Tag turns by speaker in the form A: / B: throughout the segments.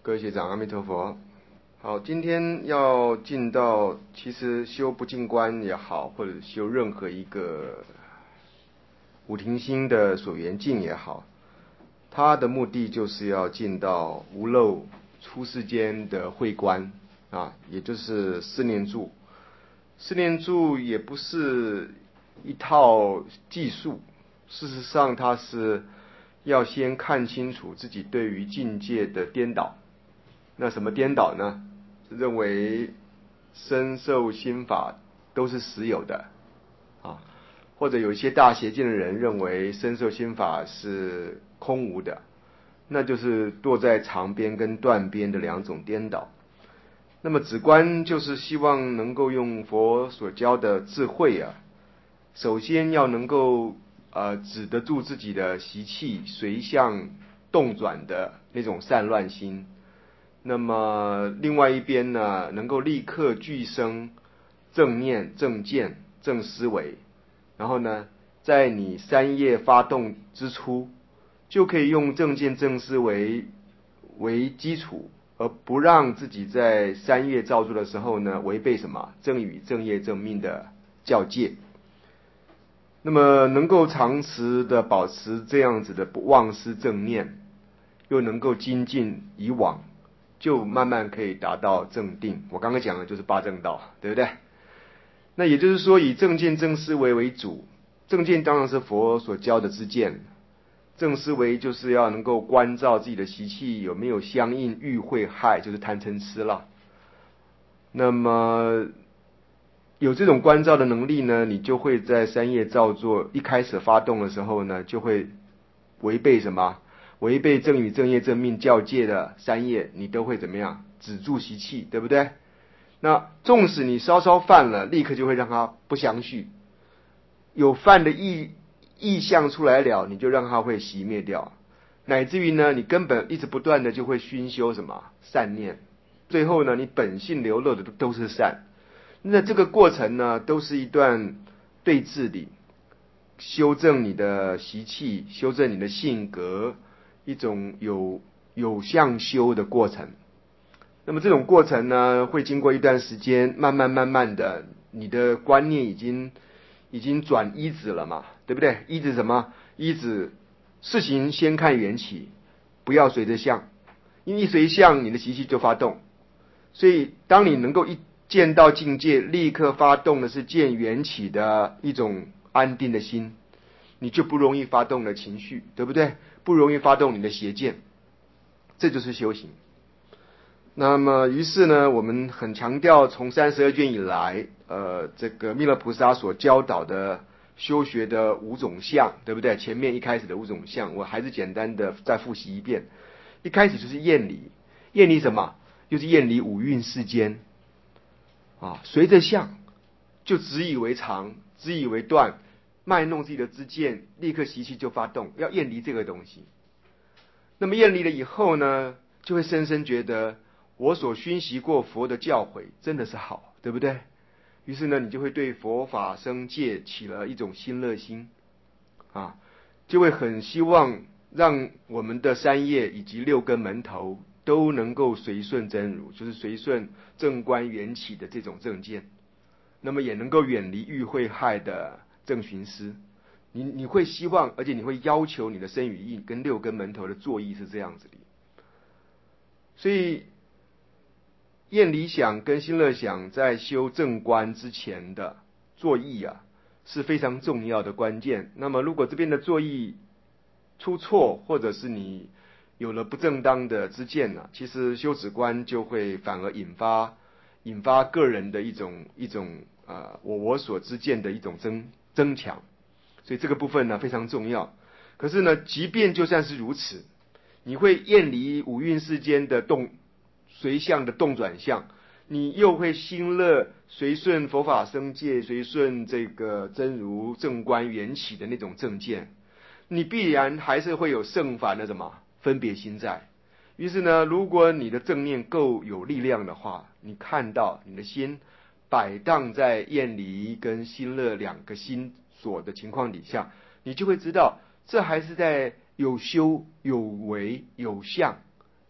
A: 各位学长，阿弥陀佛。好，今天要进到，其实修不净观也好，或者修任何一个五停心的所缘境也好，它的目的就是要进到无漏出世间的慧观啊，也就是四念住。四念住也不是一套技术，事实上它是要先看清楚自己对于境界的颠倒。那什么颠倒呢？认为身受心法都是实有的啊，或者有一些大邪见的人认为身受心法是空无的，那就是堕在长边跟断边的两种颠倒。那么止观就是希望能够用佛所教的智慧啊，首先要能够止得住自己的习气随相动转的那种散乱心。那么另外一边呢，能够立刻具生正念、正见、正思维，然后呢，在你三业发动之初，就可以用正见、正思维为基础，而不让自己在三业造作的时候呢，违背什么正语、正业、正命的教戒。那么能够长持的保持这样子的不忘失正念，又能够精进以往，就慢慢可以达到正定。我刚刚讲的就是八正道，对不对？那也就是说，以正见、正思维为主。正见当然是佛所教的知见，正思维就是要能够关照自己的习气有没有相应欲慧害，就是贪嗔痴了。那么有这种关照的能力呢，你就会在三业造作一开始发动的时候呢，就会违背什么？违背正语、正业、正命教戒的三业，你都会怎么样？止住习气，对不对？那纵使你稍稍犯了，立刻就会让它不相续。有犯的意象出来了，你就让它会熄灭掉，乃至于呢，你根本一直不断的就会熏修什么善念，最后呢，你本性流露的都是善。那这个过程呢，都是一段对治理，修正你的习气，修正你的性格，一种有相修的过程。那么这种过程呢，会经过一段时间，慢慢的，你的观念已经转依止了嘛，对不对？依止什么？依止事情先看缘起，不要随着相，因为一随相，你的习气就发动。所以当你能够一见到境界，立刻发动的是见缘起的一种安定的心，你就不容易发动的情绪，对不对？不容易发动你的邪见，这就是修行。那么于是呢，我们很强调从32卷以来，这个弥勒菩萨所教导的修学的五种相，对不对？前面一开始的五种相，我还是简单的再复习一遍。一开始就是厌离，厌离什么？就是厌离五蕴世间啊，随着相就执以为常，执以为断，卖弄自己的知见，立刻习气就发动，要厌离这个东西。那么厌离了以后呢，就会深深觉得我所熏习过佛的教诲真的是好，对不对？于是呢，你就会对佛法僧戒起了一种心乐心啊，就会很希望让我们的三业以及六根门头都能够随顺真如，就是随顺正观缘起的这种正见，那么也能够远离欲慧害的正寻思。你会希望，而且你会要求你的身语意跟六根门头的作意是这样子的。所以厌离想跟心乐想在修正观之前的作意啊，是非常重要的关键。那么如果这边的作意出错，或者是你有了不正当的知见呢，其实修止观就会反而引发个人的一种我所知见的一种增强。所以这个部分呢非常重要。可是呢，即便就算是如此，你会厌离五蕴世间的随相的动转相，你又会心乐随顺佛法僧戒，随顺这个真如正观缘起的那种正见，你必然还是会有胜烦的什么分别心在。于是呢，如果你的正念够有力量的话，你看到你的心摆荡在厌离跟心乐两个心所的情况底下，你就会知道这还是在有修有为有相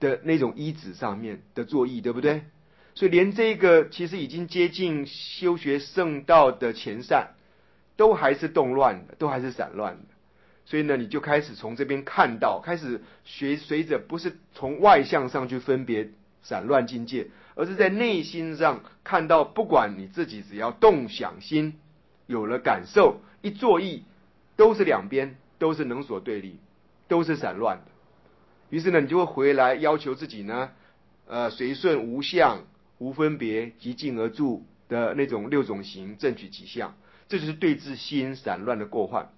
A: 的那种依止上面的作意，对不对？所以连这个其实已经接近修学圣道的前善，都还是动乱的，都还是散乱的。所以呢，你就开始从这边看到，开始随着不是从外向上去分别散乱境界，而是在内心上看到，不管你自己只要动想心有了感受，一作意，都是两边，都是能所对立，都是散乱的。于是呢，你就会回来要求自己呢，随顺无相、无分别、即静而住的那种六种行，正取其相，这就是对治心散乱的过患。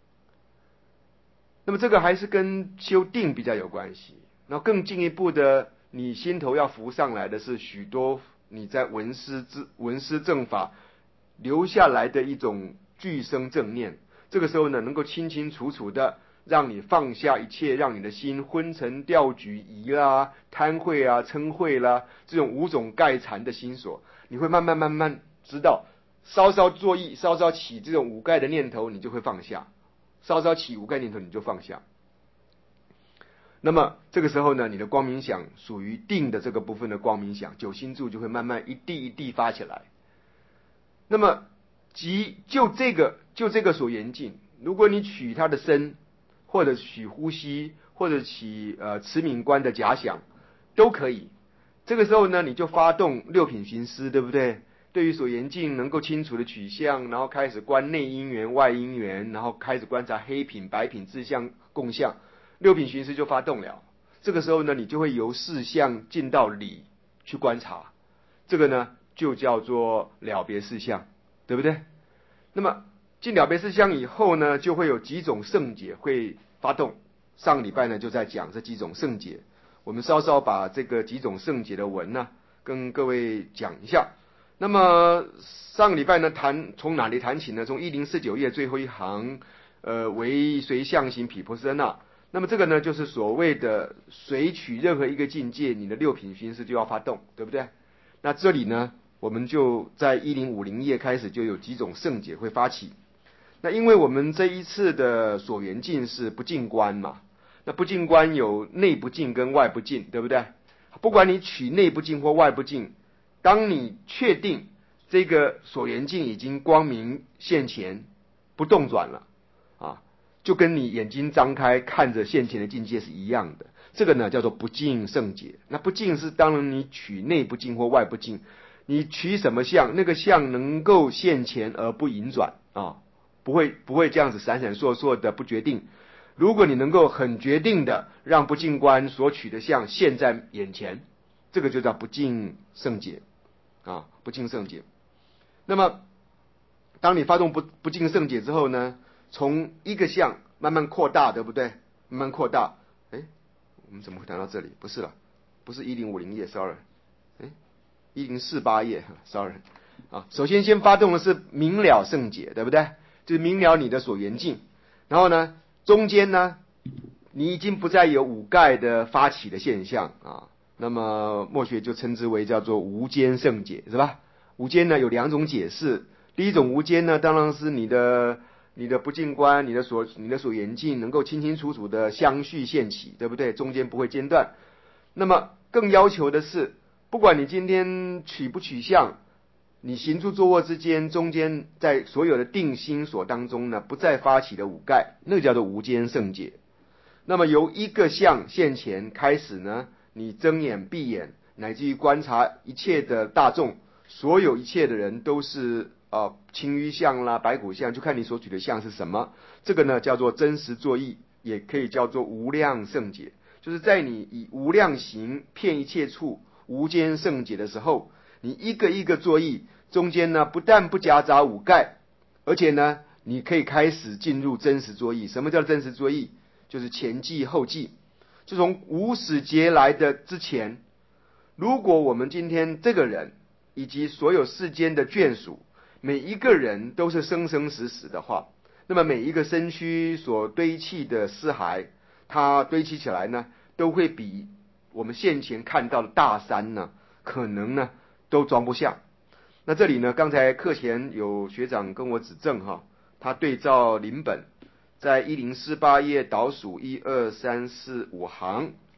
A: 那么这个还是跟修定比较有关系。然后更进一步的，你心头要浮上来的是许多你在闻思正法留下来的一种具生正念。这个时候呢，能够清清楚楚的让你放下一切，让你的心昏沉掉举疑啦、贪恚啊、嗔恚啦，这种五种盖缠的心所，你会慢慢知道，稍稍作意，稍稍起这种五盖的念头，你就会放下。稍稍起五盖念头，你就放下。那么这个时候呢，你的光明想属于定的这个部分的光明想，九心柱就会慢慢一地一地发起来。那么就这个所缘境，如果你取它的身，或者取呼吸，或者取持敏观的假想，都可以。这个时候呢，你就发动六品寻思，对不对？对于所缘境能够清楚的取向，然后开始观内因缘、外因缘，然后开始观察黑品、白品、自相、共相，六品寻思就发动了。这个时候呢，你就会由事相进到理去观察，这个呢就叫做了别事相，对不对？那么进了别事相以后呢，就会有几种圣解会发动。上个礼拜呢就在讲这几种圣解，我们稍稍把这个几种圣解的文呢跟各位讲一下。那么上个礼拜呢从哪里谈起呢？从1049页最后一行，为随相行毗婆舍那。那么这个呢就是所谓的随取任何一个境界，你的六品寻思就要发动，对不对？那这里呢，我们就在1050页开始就有几种圣解会发起。那因为我们这一次的所缘境是不净观嘛，那不净观有内不净跟外不净，对不对？不管你取内不净或外不净，当你确定这个所缘境已经光明现前，不动转了啊，就跟你眼睛张开看着现前的境界是一样的。这个呢叫做不净圣解。那不净是当然你取内不净或外不净，你取什么相，那个相能够现前而不隐转啊，不会这样子闪闪烁烁的不决定。如果你能够很决定的让不净观所取的相现在眼前，这个就叫不净圣解啊，不净圣解。那么当你发动不净圣解之后呢，从一个相慢慢扩大，对不对？慢慢扩大。我们怎么会谈到这里？不是了，不是1050页 ，sorry， 1048页 ，sorry。首先发动的是明了圣解，对不对？就是明了你的所缘境。然后呢，中间呢，你已经不再有五盖的发起的现象啊。那么末学就称之为叫做无间圣解，是吧？无间呢有两种解释。第一种无间呢，当然是你的不净观，你的所缘境能够清清楚楚的相续现起，对不对？中间不会间断。那么更要求的是，不管你今天取不取相，你行住坐卧之间，中间在所有的定心所当中呢，不再发起的五盖，那个叫做无间圣解。那么由一个相现前开始呢，你睁眼闭眼，乃至于观察一切的大众，所有一切的人都是青鱼相啦、白骨相，就看你所取的相是什么。这个呢叫做真实作意，也可以叫做无量圣解。就是在你以无量行遍一切处无间圣解的时候，你一个一个作意，中间呢不但不夹杂五盖，而且呢你可以开始进入真实作意。什么叫真实作意？就是前记后记，就从无始劫来的之前，如果我们今天这个人以及所有世间的眷属，每一个人都是生生死死的话，那么每一个身躯所堆砌的尸骸，它堆砌起来呢，都会比我们现前看到的大山呢，可能呢都装不下。那这里呢，刚才课前有学长跟我指正哈，他对照临本，在1048页倒数1、2、3、4、5行，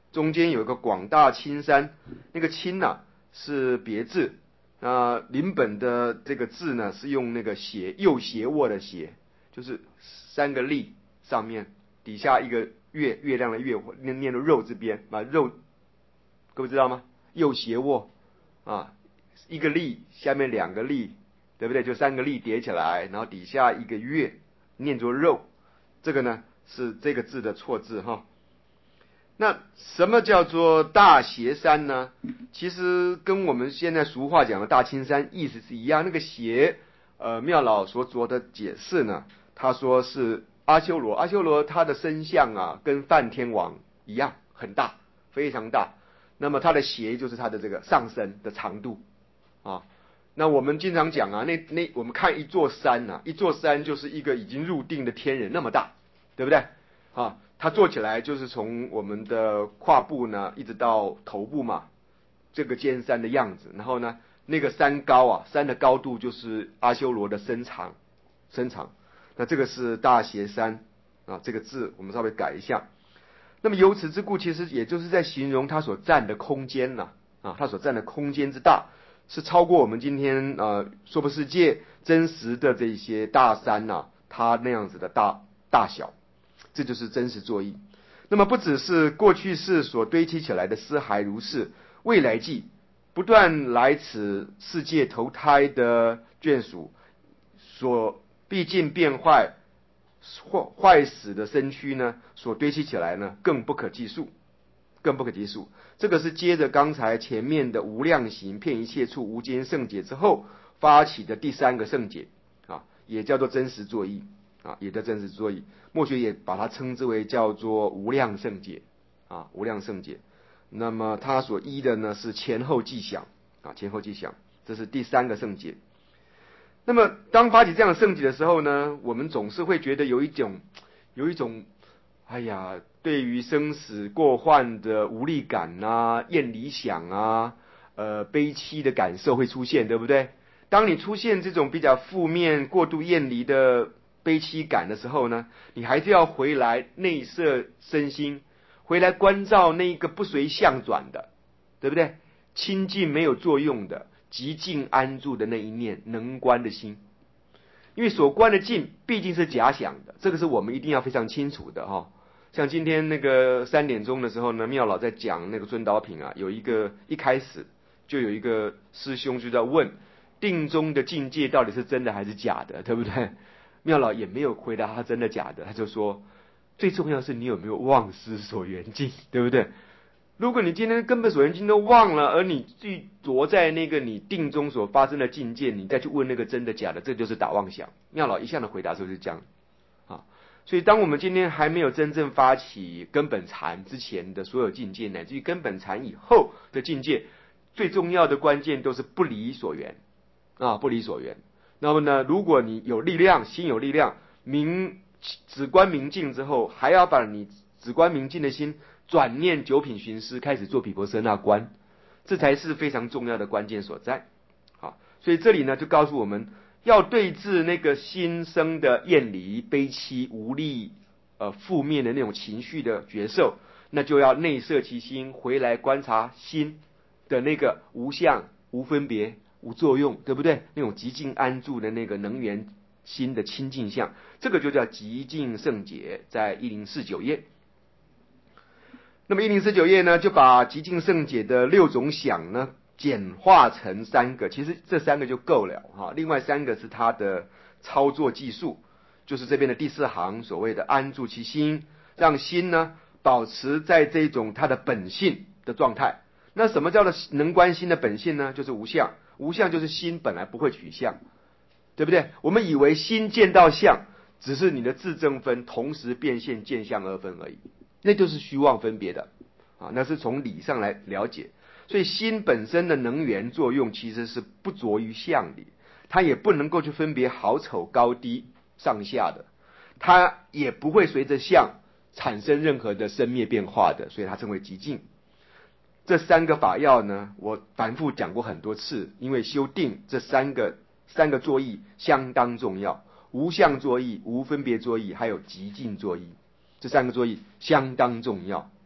A: 中间有一个广大青山，那个青啊是别字，临本的这个字呢是用那个右斜卧的斜，就是三个立上面底下一个月亮的月，念的肉这边，把肉各位知道吗？右斜卧啊，一个立下面两个立，对不对？就三个立叠起来，然后底下一个月，念作肉，这个呢是这个字的错字哈。那什么叫做大斜山呢？其实跟我们现在俗话讲的大青山意思是一样。那个斜，妙老所做的解释呢，他说是阿修罗他的身相啊，跟梵天王一样，很大，非常大。那么他的斜就是他的这个上身的长度啊。那我们经常讲啊，我们看一座山啊，一座山就是一个已经入定的天人那么大，对不对？啊，它做起来就是从我们的胯部呢，一直到头部嘛，这个尖山的样子。然后呢，那个山高啊，山的高度就是阿修罗的身长。那这个是大斜山啊，这个字我们稍微改一下。那么由此之故，其实也就是在形容它所占的空间呐，它所占的空间之大，是超过我们今天娑婆世界真实的这些大山呐，它那样子的大小。这就是真实作意。那么不只是过去世所堆积起来的尸骸如是，未来际不断来此世界投胎的眷属所毕竟变坏坏死的身躯呢，所堆积起来呢，更不可计数。这个是接着刚才前面的无量行遍一切处无间圣解之后发起的第三个圣解啊，也叫做真实作意啊，也叫真实作意。墨学也把它称之为叫做无量圣解啊，无量圣解。那么它所依的呢是前后记想啊，前后记想，这是第三个圣解。那么当发起这样的圣解的时候呢，我们总是会觉得有一种哎呀，对于生死过患的无力感啊、厌离想啊、悲戚的感受会出现，对不对？当你出现这种比较负面、过度厌离的悲戚感的时候呢，你还是要回来内摄身心，回来关照那个不随相转的，对不对？清净没有作用的，极静安住的那一念能观的心。因为所观的境毕竟是假想的，这个是我们一定要非常清楚的哈。像今天那个3点钟的时候呢，妙老在讲那个尊导品啊，一开始就有一个师兄就在问定中的境界到底是真的还是假的，对不对？妙老也没有回答他真的假的，他就说最重要是你有没有忘失所缘境，对不对？如果你今天根本所缘境都忘了，而你去着在那个你定中所发生的境界，你再去问那个真的假的，这就是打妄想。妙老一向的回答就是这样啊。所以当我们今天还没有真正发起根本禅之前的所有境界，乃至于根本禅以后的境界，最重要的关键都是不离所缘啊，不离所缘。那么呢，如果你有力量，心有力量，止观明净之后，还要把你止观明净的心转念九品寻思，开始做毗婆舍那观，这才是非常重要的关键所在。好，所以这里呢就告诉我们要对治那个心生的厌离、悲戚、无力、负面的那种情绪的觉受，那就要内摄其心，回来观察心的那个无相、无分别、无作用，对不对？那种极静安住的那个能源心的清净相，这个就叫极静圣解，在1049页。那么1049页呢，就把极静圣解的6种想呢简化成3个，其实这3个就够了哈。另外3个是它的操作技术，就是这边的第4行所谓的安住其心，让心呢保持在这种它的本性的状态。那什么叫做能观心的本性呢？就是无相，无相就是心本来不会取相，对不对？我们以为心见到相，只是你的自证分同时变现见相二分而已。那就是虚妄分别的啊，那是从理上来了解。所以心本身的能源作用其实是不着于相理，它也不能够去分别好丑高低上下的，它也不会随着相产生任何的生灭变化的，所以它称为极静。这3个法要呢，我反复讲过很多次，因为修定这三个作意相当重要，无相作意、无分别作意，还有极静作意。这3个作意相当重要，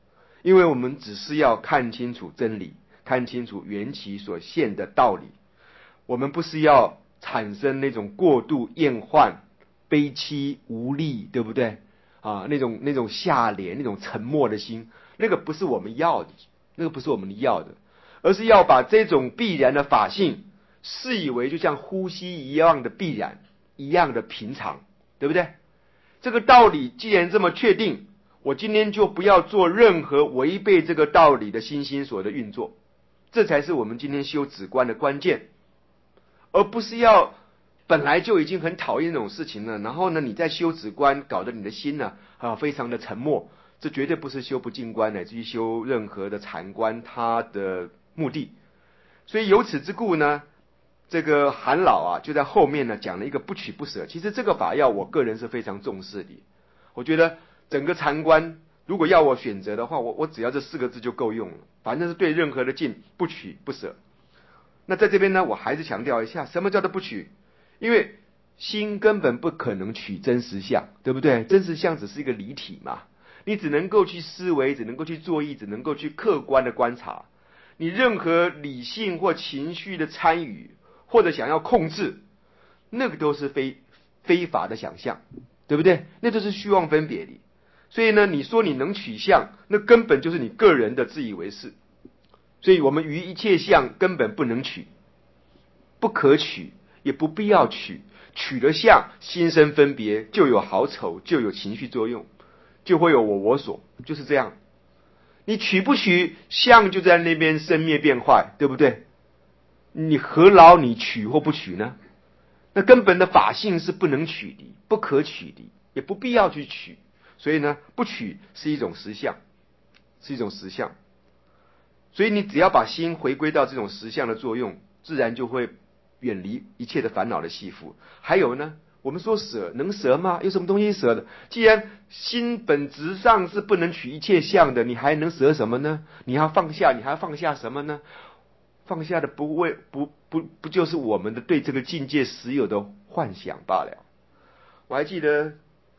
A: 因为我们只是要看清楚真理，看清楚缘起所现的道理，我们不是要产生那种过度厌患、悲戚无力，对不对啊？那种下廉、那种沉默的心，那个不是我们要的，那个不是我们要的，而是要把这种必然的法性视以为就像呼吸一样的必然，一样的平常，对不对？这个道理既然这么确定，我今天就不要做任何违背这个道理的心所的运作，这才是我们今天修止观的关键，而不是要本来就已经很讨厌这种事情了，然后呢，你在修止观搞得你的心呢非常的沉默，这绝对不是修不净观乃至于修任何的禅观它的目的。所以由此之故呢，这个韩老就在后面呢讲了一个不取不舍。其实这个法要我个人是非常重视的，我觉得整个禅观如果要我选择的话，我只要这4个字就够用了，反正是对任何的境不取不舍。那在这边呢，我还是强调一下，什么叫做不取？因为心根本不可能取真实相，对不对？真实相只是一个离体嘛，你只能够去思维，只能够去作意，只能够去客观的观察。你任何理性或情绪的参与，或者想要控制，那个都是非法的想象，对不对？那都是虚妄分别的。所以呢，你说你能取相，那根本就是你个人的自以为是。所以我们于一切相根本不能取，不可取，也不必要取。取了相，心生分别，就有好丑，就有情绪作用，就会有我所，就是这样。你取不取相，就在那边生灭变坏，对不对？你何劳你取或不取呢？那根本的法性是不能取的，不可取的，也不必要去取。所以呢，不取是一种实相，是一种实相。所以你只要把心回归到这种实相的作用，自然就会远离一切的烦恼的系缚。还有呢，我们说舍，能舍吗？有什么东西舍的？既然心本质上是不能取一切相的，你还能舍什么呢？你要放下，你还要放下什么呢？放下的不就是我们的对这个境界实有的幻想罢了。我还记得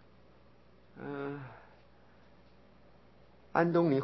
A: 安东尼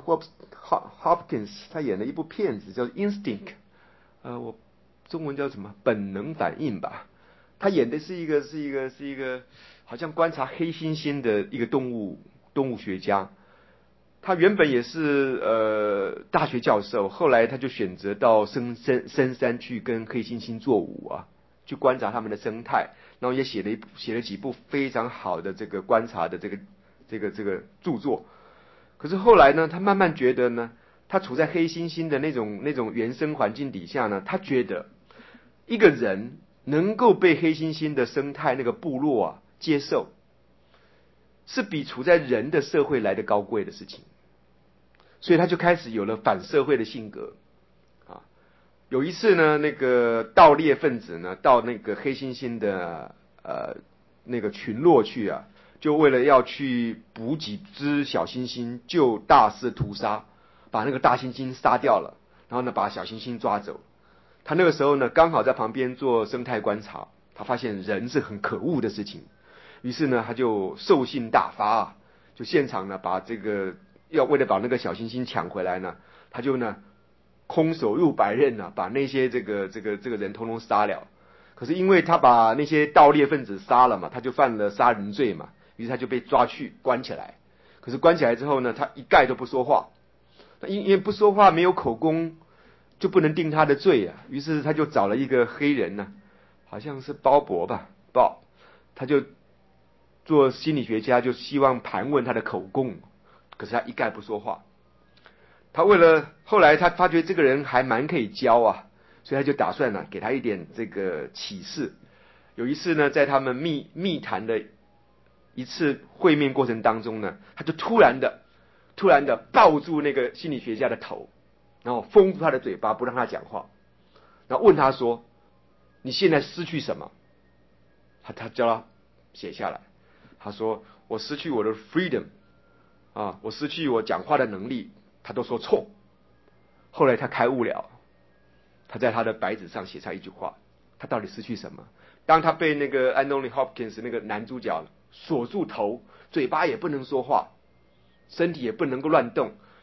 A: Hopkins 他演了一部片子叫 Instinct， 我中文叫什么？本能反应吧。他演的是一个好像观察黑猩猩的一个动物学家。他原本也是大学教授，后来他就选择到深山去跟黑猩猩做舞去观察他们的生态，然后也写了几部非常好的这个观察的这个著作。可是后来呢，他慢慢觉得呢，他处在黑猩猩的那种原生环境底下呢，他觉得一个人能够被黑猩猩的生态那个部落接受，是比处在人的社会来的高贵的事情。所以他就开始有了反社会的性格有一次呢，那个盗猎分子呢，到那个黑猩猩的那个群落去就为了要去捕几只小猩猩，就大肆屠杀，把那个大猩猩杀掉了，然后呢，把小猩猩抓走。他那个时候呢，刚好在旁边做生态观察，他发现人是很可恶的事情，于是呢，他就兽性大发就现场呢，把这个为了把那个小猩猩抢回来呢，他就呢空手入白刃把那些这个人通通杀了。可是因为他把那些盗猎分子杀了嘛，他就犯了杀人罪嘛，于是他就被抓去关起来。可是关起来之后呢，他一概都不说话，因为不说话没有口供，就不能定他的罪于是他就找了一个黑人好像是鲍勃吧，他就做心理学家，就希望盘问他的口供，可是他一概不说话。他后来他发觉这个人还蛮可以教所以他就打算给他一点这个启示。有一次呢，在他们密谈的一次会面过程当中呢，他就突然的抱住那个心理学家的头，然后封住他的嘴巴，不让他讲话，然后问他说：“你现在失去什么？”他叫他写下来。他说：“我失去我的 freedom 我失去我讲话的能力。”他都说错。后来他开悟了，他在他的白纸上写上一句话：他到底失去什么？当他被那个 Anthony Hopkins 那个男主角锁住头，嘴巴也不能说话，身体也不能够乱动，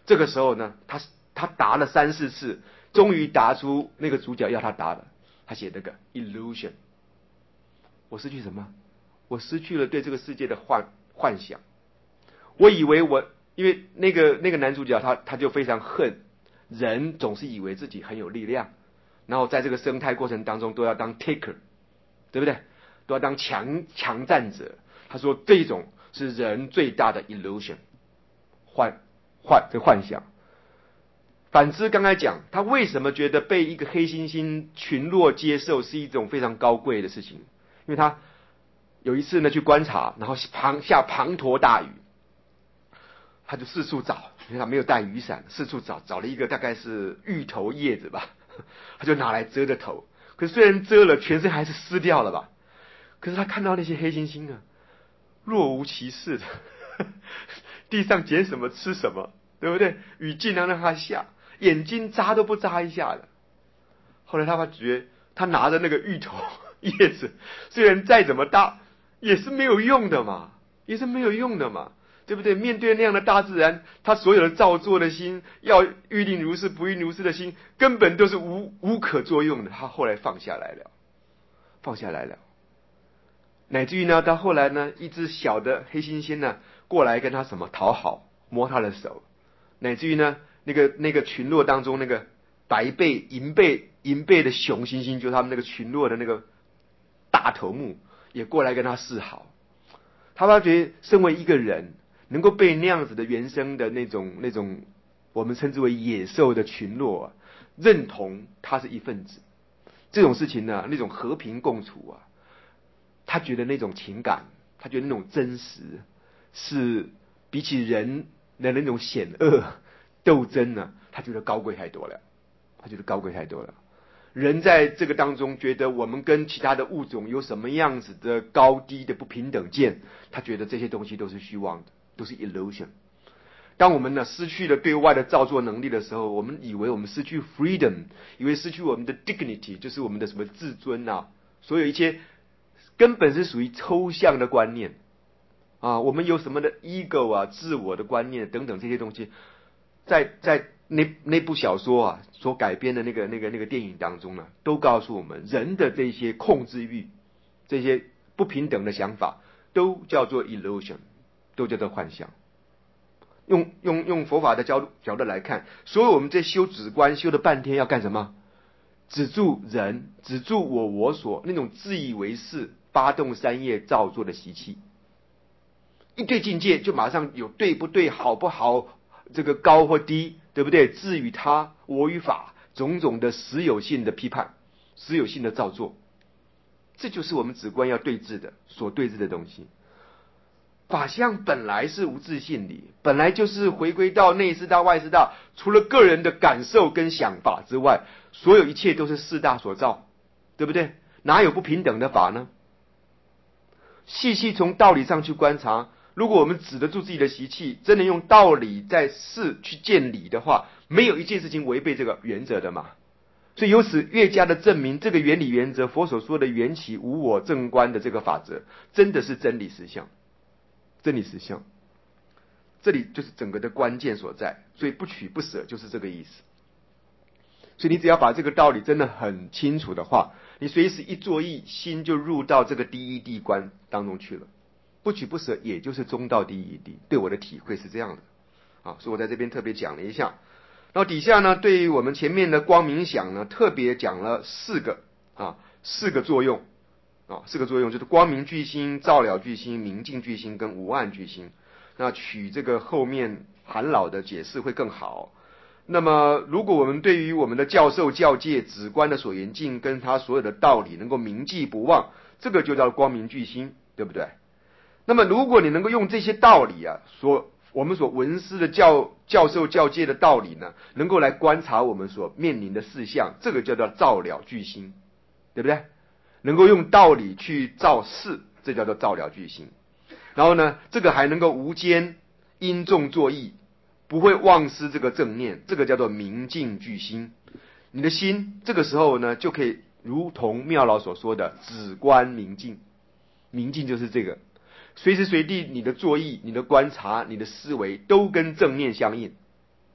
A: 这个时候呢，他答了3、4次，终于答出那个主角要他答的。他写那个 illusion， 我失去什么？我失去了对这个世界的幻想。我以为因为那个男主角他就非常恨人，总是以为自己很有力量，然后在这个生态过程当中都要当 taker， 对不对？都要当强占者。他说这种是人最大的 illusion， 幻想。反之，刚才讲他为什么觉得被一个黑猩猩群落接受是一种非常高贵的事情？因为他有一次呢去观察，然后下滂沱大雨，他就四处找，因为他没有带雨伞，四处找了一个大概是芋头叶子吧，他就拿来遮着头。可是虽然遮了，全身还是湿掉了吧。可是他看到那些黑猩猩啊，若无其事的，地上捡什么吃什么，对不对？雨尽量让他下，眼睛眨都不眨一下的。后来他发觉，他拿着那个芋头叶子，虽然再怎么大，也是没有用的嘛，对不对？面对那样的大自然，他所有的造作的心，要欲令如是不欲如是的心，根本都是无可作用的。他后来放下来了。乃至于呢，到后来呢，一只小的黑猩猩呢，过来跟他什么讨好，摸他的手，乃至于呢，那个群落当中那个白背、银背的雄猩猩，就是他们那个群落的那个大头目，也过来跟他示好。他发觉，身为一个人，能够被那样子的原生的那种我们称之为野兽的群落认同他是一份子，这种事情呢，那种和平共处啊。他觉得那种情感，他觉得那种真实，是比起人的那种险恶斗争呢，他觉得高贵太多了。人在这个当中觉得我们跟其他的物种有什么样子的高低的不平等见，他觉得这些东西都是虚妄的，都是 illusion。当我们呢失去了对外的造作能力的时候，我们以为我们失去 freedom， 以为失去我们的 dignity， 就是我们的什么自尊啊，所有一些根本是属于抽象的观念啊，我们有什么的 ego 啊，自我的观念等等这些东西，在那部小说啊所改编的那个电影当中呢，都告诉我们人的这些控制欲，这些不平等的想法，都叫做 illusion， 都叫做幻想。用佛法的角度来看，所以我们在修止观修了半天要干什么？止住人，止住我所那种自以为是发动三业造作的习气。一对境界就马上有对不对、好不好，这个高或低，对不对？自与他、我与法，种种的实有性的批判、实有性的造作，这就是我们止观要对治的所对治的东西。法相本来是无自性理，本来就是回归到内四大外四大，除了个人的感受跟想法之外，所有一切都是四大所造，对不对？哪有不平等的法呢？细细从道理上去观察，如果我们止得住自己的习气，真的用道理在事去见理的话，没有一件事情违背这个原则的嘛。所以由此越加的证明，这个原理原则，佛所说的缘起无我正观的这个法则，真的是真理实相。真理实相，这里就是整个的关键所在。所以不取不舍就是这个意思。所以你只要把这个道理真的很清楚的话，你随时一作意，心就入到这个第一地观当中去了。不取不舍也就是中道第一地，对我的体会是这样的啊。所以我在这边特别讲了一下。然后底下呢，对于我们前面的光明想呢，特别讲了四个作用。四个作用就是光明具心、照了具心、明净具心跟无暗具心。那取这个后面韩老的解释会更好。那么如果我们对于我们的教授教戒止观的所缘境跟他所有的道理能够铭记不忘，这个就叫光明具心，对不对？那么如果你能够用这些道理啊，我们所闻思的教授教戒的道理呢，能够来观察我们所面临的事项，这个叫做照了具心，对不对？能够用道理去照事，这叫做照了具心。然后呢，这个还能够无间因众作意，不会忘失这个正念，这个叫做明净具心。你的心这个时候呢，就可以如同妙老所说的止观明净。明净就是这个，随时随地你的作意、你的观察、你的思维都跟正念相应，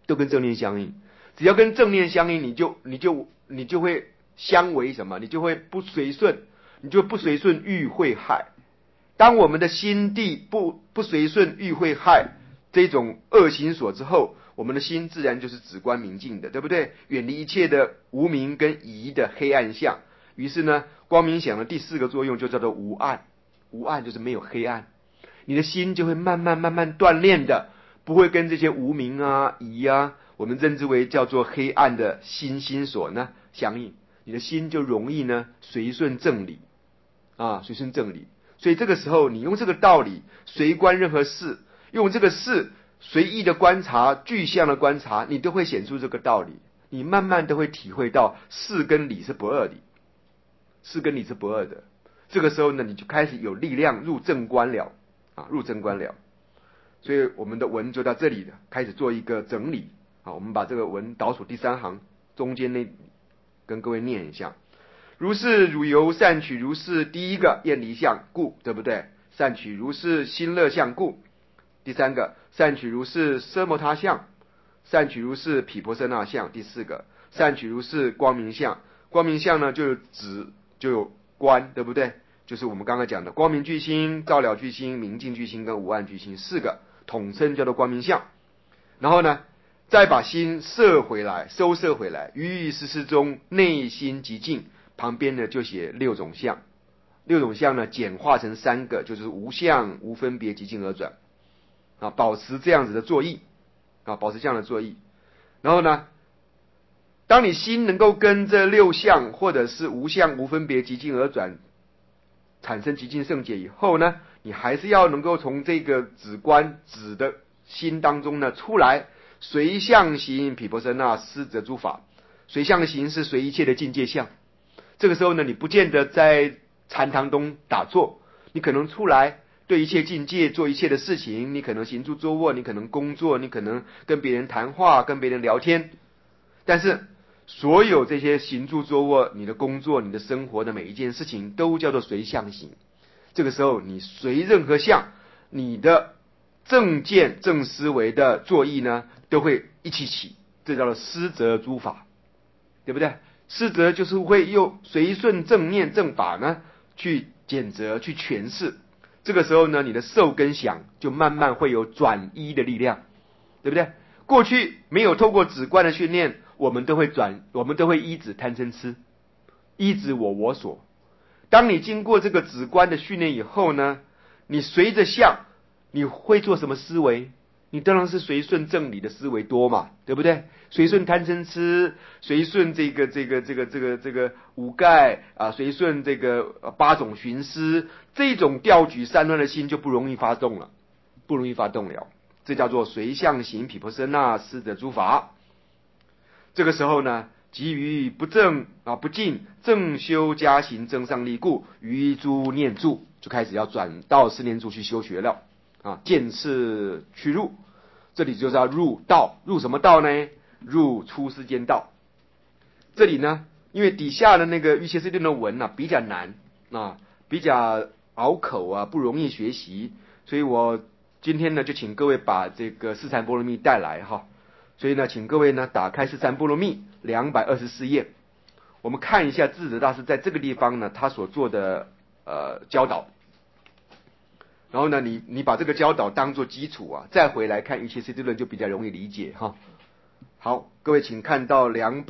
B: 都跟正念相应。只要跟正念相应，你就会相违什么？你就会不随顺，你就不随顺欲会害。当我们的心地不随顺欲会害这种恶心所之后，我们的心自然就是止观明净的，对不对？远离一切的无明跟疑的黑暗相。于是呢，光明想的第4个作用就叫做无暗。无暗就是没有黑暗，你的心就会慢慢锻炼的，不会跟这些无明啊、疑啊，我们认知为叫做黑暗的心所呢相应。你的心就容易呢随顺正理啊，随顺正理。所以这个时候，你用这个道理随观任何事，用这个事随意的观察、具象的观察，你都会显出这个道理。你慢慢都会体会到事跟理是不二的，事跟理是不二的。这个时候呢，你就开始有力量入正观了啊，入正观了。所以我们的文就到这里了，开始做一个整理啊。我们把这个文倒数第3行中间那跟各位念一下。如是汝由善取如是第1个厌离相故，对不对？善取如是心乐相故。第3个善取如是奢摩他相，善取如是毗婆舍那相。第4个善取如是光明相。光明相呢，就有观，对不对？就是我们刚才讲的光明具心、照了具心、明净具心跟无暗具心4个统称叫做光明相。然后呢，再把心摄回来，收摄回来，于于事事中内心极静。旁边呢就写6种相，6种相呢简化成3个，就是无相、无分别、极静而转啊，保持这样子的作意啊，保持这样的作意。然后呢，当你心能够跟这6相或者是无相、无分别、极静而转产生极静圣解以后呢，你还是要能够从这个止观止的心当中呢出来，随相行毗婆舍那施则诸法。随相行是随一切的境界相。这个时候呢，你不见得在禅堂中打坐，你可能出来对一切境界做一切的事情，你可能行住坐卧，你可能工作，你可能跟别人谈话，跟别人聊天。但是所有这些行住坐卧，你的工作，你的生活的每一件事情都叫做随相行。这个时候你随任何相，你的正见正思维的作意呢都会一起起，这叫做施则诸法，对不对？施则就是会用随顺正念正法呢去检则去诠释。这个时候呢，你的受跟想就慢慢会有转依的力量，对不对？过去没有透过止观的训练，我们都会依止贪嗔痴，依止我所。当你经过这个止观的训练以后呢，你随着相，你会做什么思维？你当然是随顺正理的思维多嘛，对不对？随顺贪嗔痴，随顺这个五盖啊，随顺这个8种寻思，这种调举散乱的心就不容易发动了，不容易发动了。这叫做随相行毗婆舍那施则诸法。这个时候呢，基于不正啊不净正修加行正上力故，于诸念住就开始要转到4念住去修学了啊，渐次去入。这里就是要入道，入什么道呢？入出世间道。这里呢，因为底下的那个瑜伽师论的文比较难啊，比较拗口啊，不容易学习，所以我今天呢就请各位把这个四禅波罗蜜带来哈。所以呢，请各位呢打开四禅波罗蜜224页，我们看一下智者大师在这个地方呢他所做的教导。然后呢，你把这个教导当做基础啊，再回来看瑜伽师地论就比较容易理解哈。好，各位请看到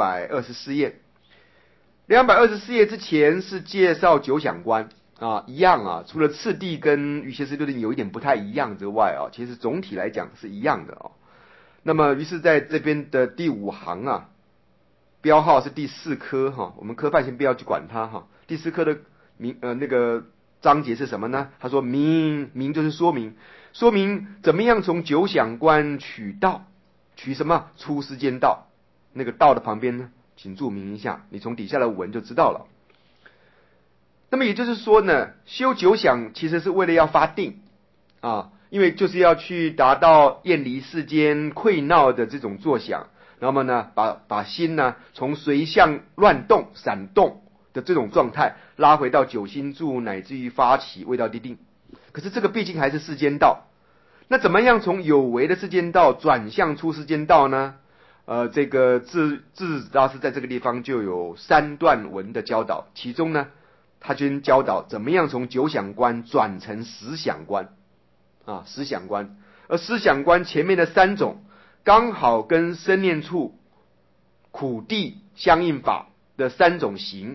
B: 224页。224页之前是介绍九想观啊，一样啊，除了次第跟瑜伽师地论有一点不太一样之外啊，其实总体来讲是一样的啊。那么于是在这边的第5行啊，标号是第4科哈，我们科派先不要去管它哈。第4科的那个章节是什么呢？他说明就是说明怎么样从九想观取道，取什么出世间道。那个道的旁边呢，请注明一下，你从底下的文就知道了。那么也就是说呢，修九想其实是为了要发定啊，因为就是要去达到厌离世间溃闹的这种作想，那么呢，把心呢从随相乱动闪动的这种状态拉回到九心住，乃至于发起未到地定。可是这个毕竟还是世间道，那怎么样从有为的世间道转向出世间道呢？ 这个智子大师在这个地方就有3段文的教导，其中呢，他就教导怎么样从9想观转成10想观啊，10想观。而10想观前面的3种，刚好跟生念处、苦地相应法的3种行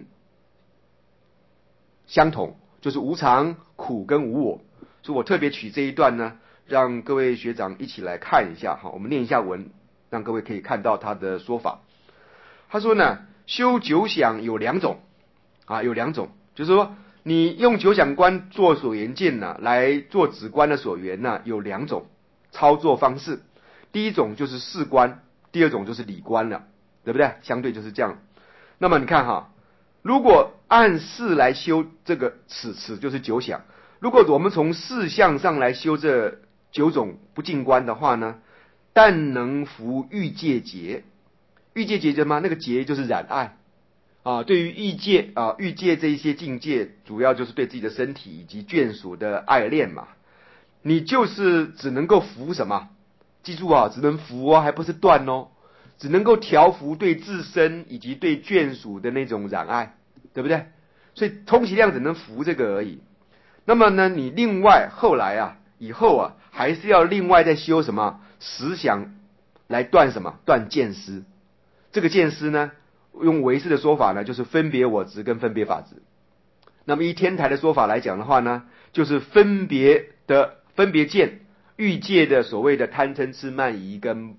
B: 相同，就是无常、苦跟无我。所以我特别取这一段呢，让各位学长一起来看一下哈，我们念一下文，让各位可以看到他的说法。他说呢，修9想有2种啊，有2种，就是说你用9想观做所缘境呢，来做止观的所缘呢，有2种操作方式。第一种就是事观，第二种就是理观了，对不对？相对就是这样。那么你看哈，如果按事来修这个此就是9想，如果我们从事相上来修这9种不净观的话呢，但能伏欲界结。欲界结嘛，那个结就是染爱啊。对于欲界啊，欲界这一些境界，主要就是对自己的身体以及眷属的爱恋嘛。你就是只能够伏什么？记住啊，只能伏哦，还不是断哦，只能够调伏对自身以及对眷属的那种染爱，对不对？所以充其量只能伏这个而已。那么呢，你另外后来啊，以后啊，还是要另外再修什么10想来断什么？断见思。这个见思呢，用唯识的说法呢，就是分别我执跟分别法执。那么以天台的说法来讲的话呢，就是分别见欲界的所谓的贪嗔痴慢疑跟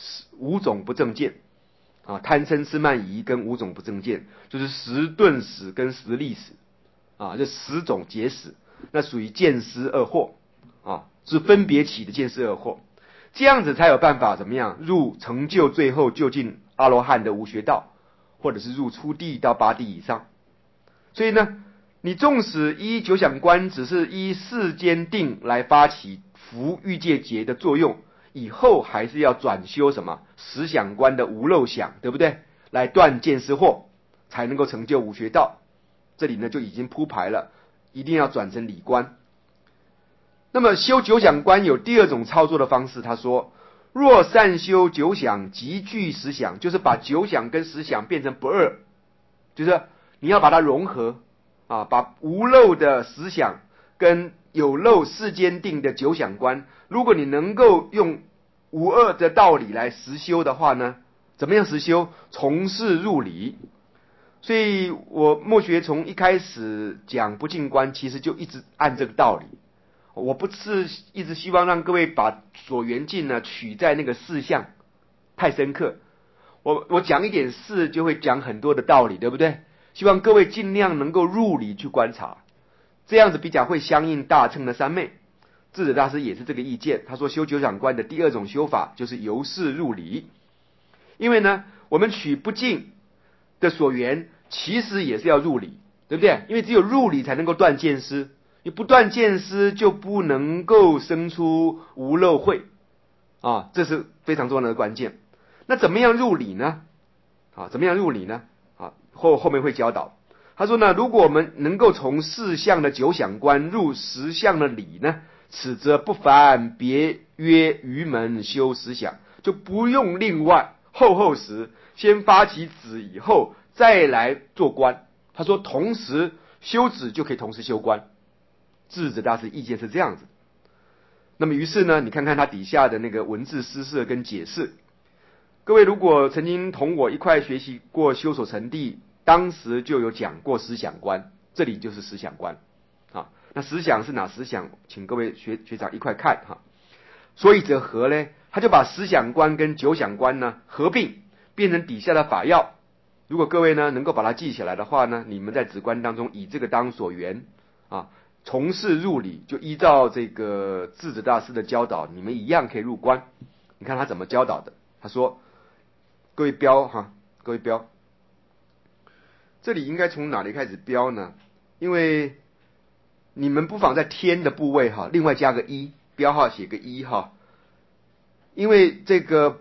B: 5种不正见啊，贪嗔痴慢疑跟5种不正见，就是10顿使跟10力使啊，这10种结使，那属于见思2惑啊，是分别起的见思2惑，这样子才有办法怎么样入成就最后就近阿罗汉的无学道，或者是入初地到8地以上。所以呢，你纵使依9想观只是依世间定来发起伏欲界结的作用，以后还是要转修什么10想观的无漏想，对不对？来断见思惑，才能够成就无学道。这里呢就已经铺排了，一定要转成理观。那么修9想观有第2种操作的方式，他说若善修9想集聚10想，就是把9想跟10想变成不二，就是你要把它融合啊，把无漏的10想跟有漏世间定的9想观，如果你能够用无二的道理来实修的话呢，怎么样实修？从事入理。所以我默学从一开始讲不净观，其实就一直按这个道理。我不是一直希望让各位把所缘境呢取在那个事项太深刻，我讲一点事就会讲很多的道理，对不对？希望各位尽量能够入理去观察，这样子比较会相应大乘的三昧。智者大师也是这个意见，他说修9想观的第2种修法就是由事入理。因为呢，我们取不净的所缘其实也是要入理，对不对？因为只有入理才能够断见思，你不断见思就不能够生出无漏慧啊，这是非常重要的关键。那怎么样入理呢？啊，怎么样入理呢？啊，后面会教导。他说呢，如果我们能够从4相的9想观入10相的理呢，此则不凡别约于门修10想，就不用另外后时先发起止以后再来做观。他说同时修止就可以同时修观。智者大师意见是这样子。那么于是呢，你看看他底下的那个文字施设跟解释。各位如果曾经同我一块学习过修所成地，当时就有讲过10想观，这里就是10想观啊。那10想是哪10想？请各位学长一块看哈。所以则合呢，他就把10想观跟9想观呢合并，变成底下的法要。如果各位呢能够把它记起来的话呢，你们在止观当中以这个当所缘啊，从事入理，就依照这个智者大师的教导，你们一样可以入观。你看他怎么教导的？他说，各位标哈，各位标，这里应该从哪里开始标呢？因为你们不妨在天的部位哈，另外加个1，标号写个1哈。因为这个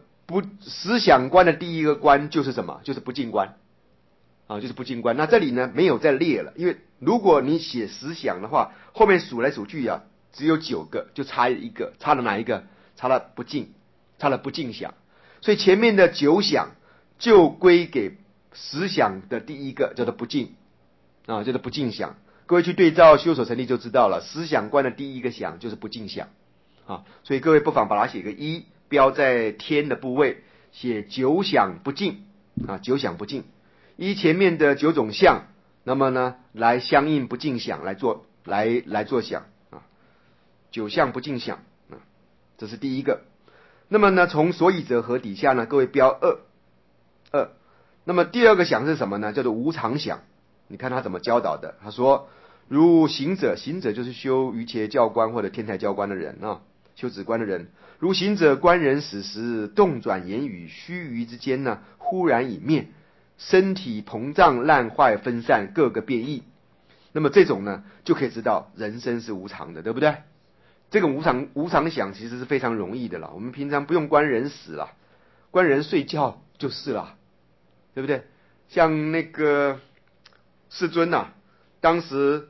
B: 10想观的第1个观就是什么？就是不净观啊，就是不净观。那这里呢没有再列了，因为如果你写10想的话，后面数来数去啊，只有9个，就差1个，差了哪一个？差了不净，差了不净想。 所以前面的9想就归给10想的第一个，叫做不净啊，叫做不净想。各位去对照修所成立就知道了，10想观的第一个想就是不净想啊，所以各位不妨把它写个1，标在天的部位，写9想不净啊，9想不净，依前面的9种相，那么呢来相应不净想来做想啊，9相不净想啊，这是第一个。那么呢，从所以者和底下呢，各位标2。那么第二个想是什么呢？叫做无常想。你看他怎么教导的？他说，如行者，行者就是修瑜伽教观或者天台教观的人啊，修止观的人。如行者观人死时，动转言语，须臾之间呢，忽然已灭，身体膨胀烂坏分散，各个变异。那么这种呢，就可以知道人生是无常的，对不对？这个无常想其实是非常容易的了，我们平常不用观人死了，观人睡觉就是了，对不对？像那个世尊啊，当时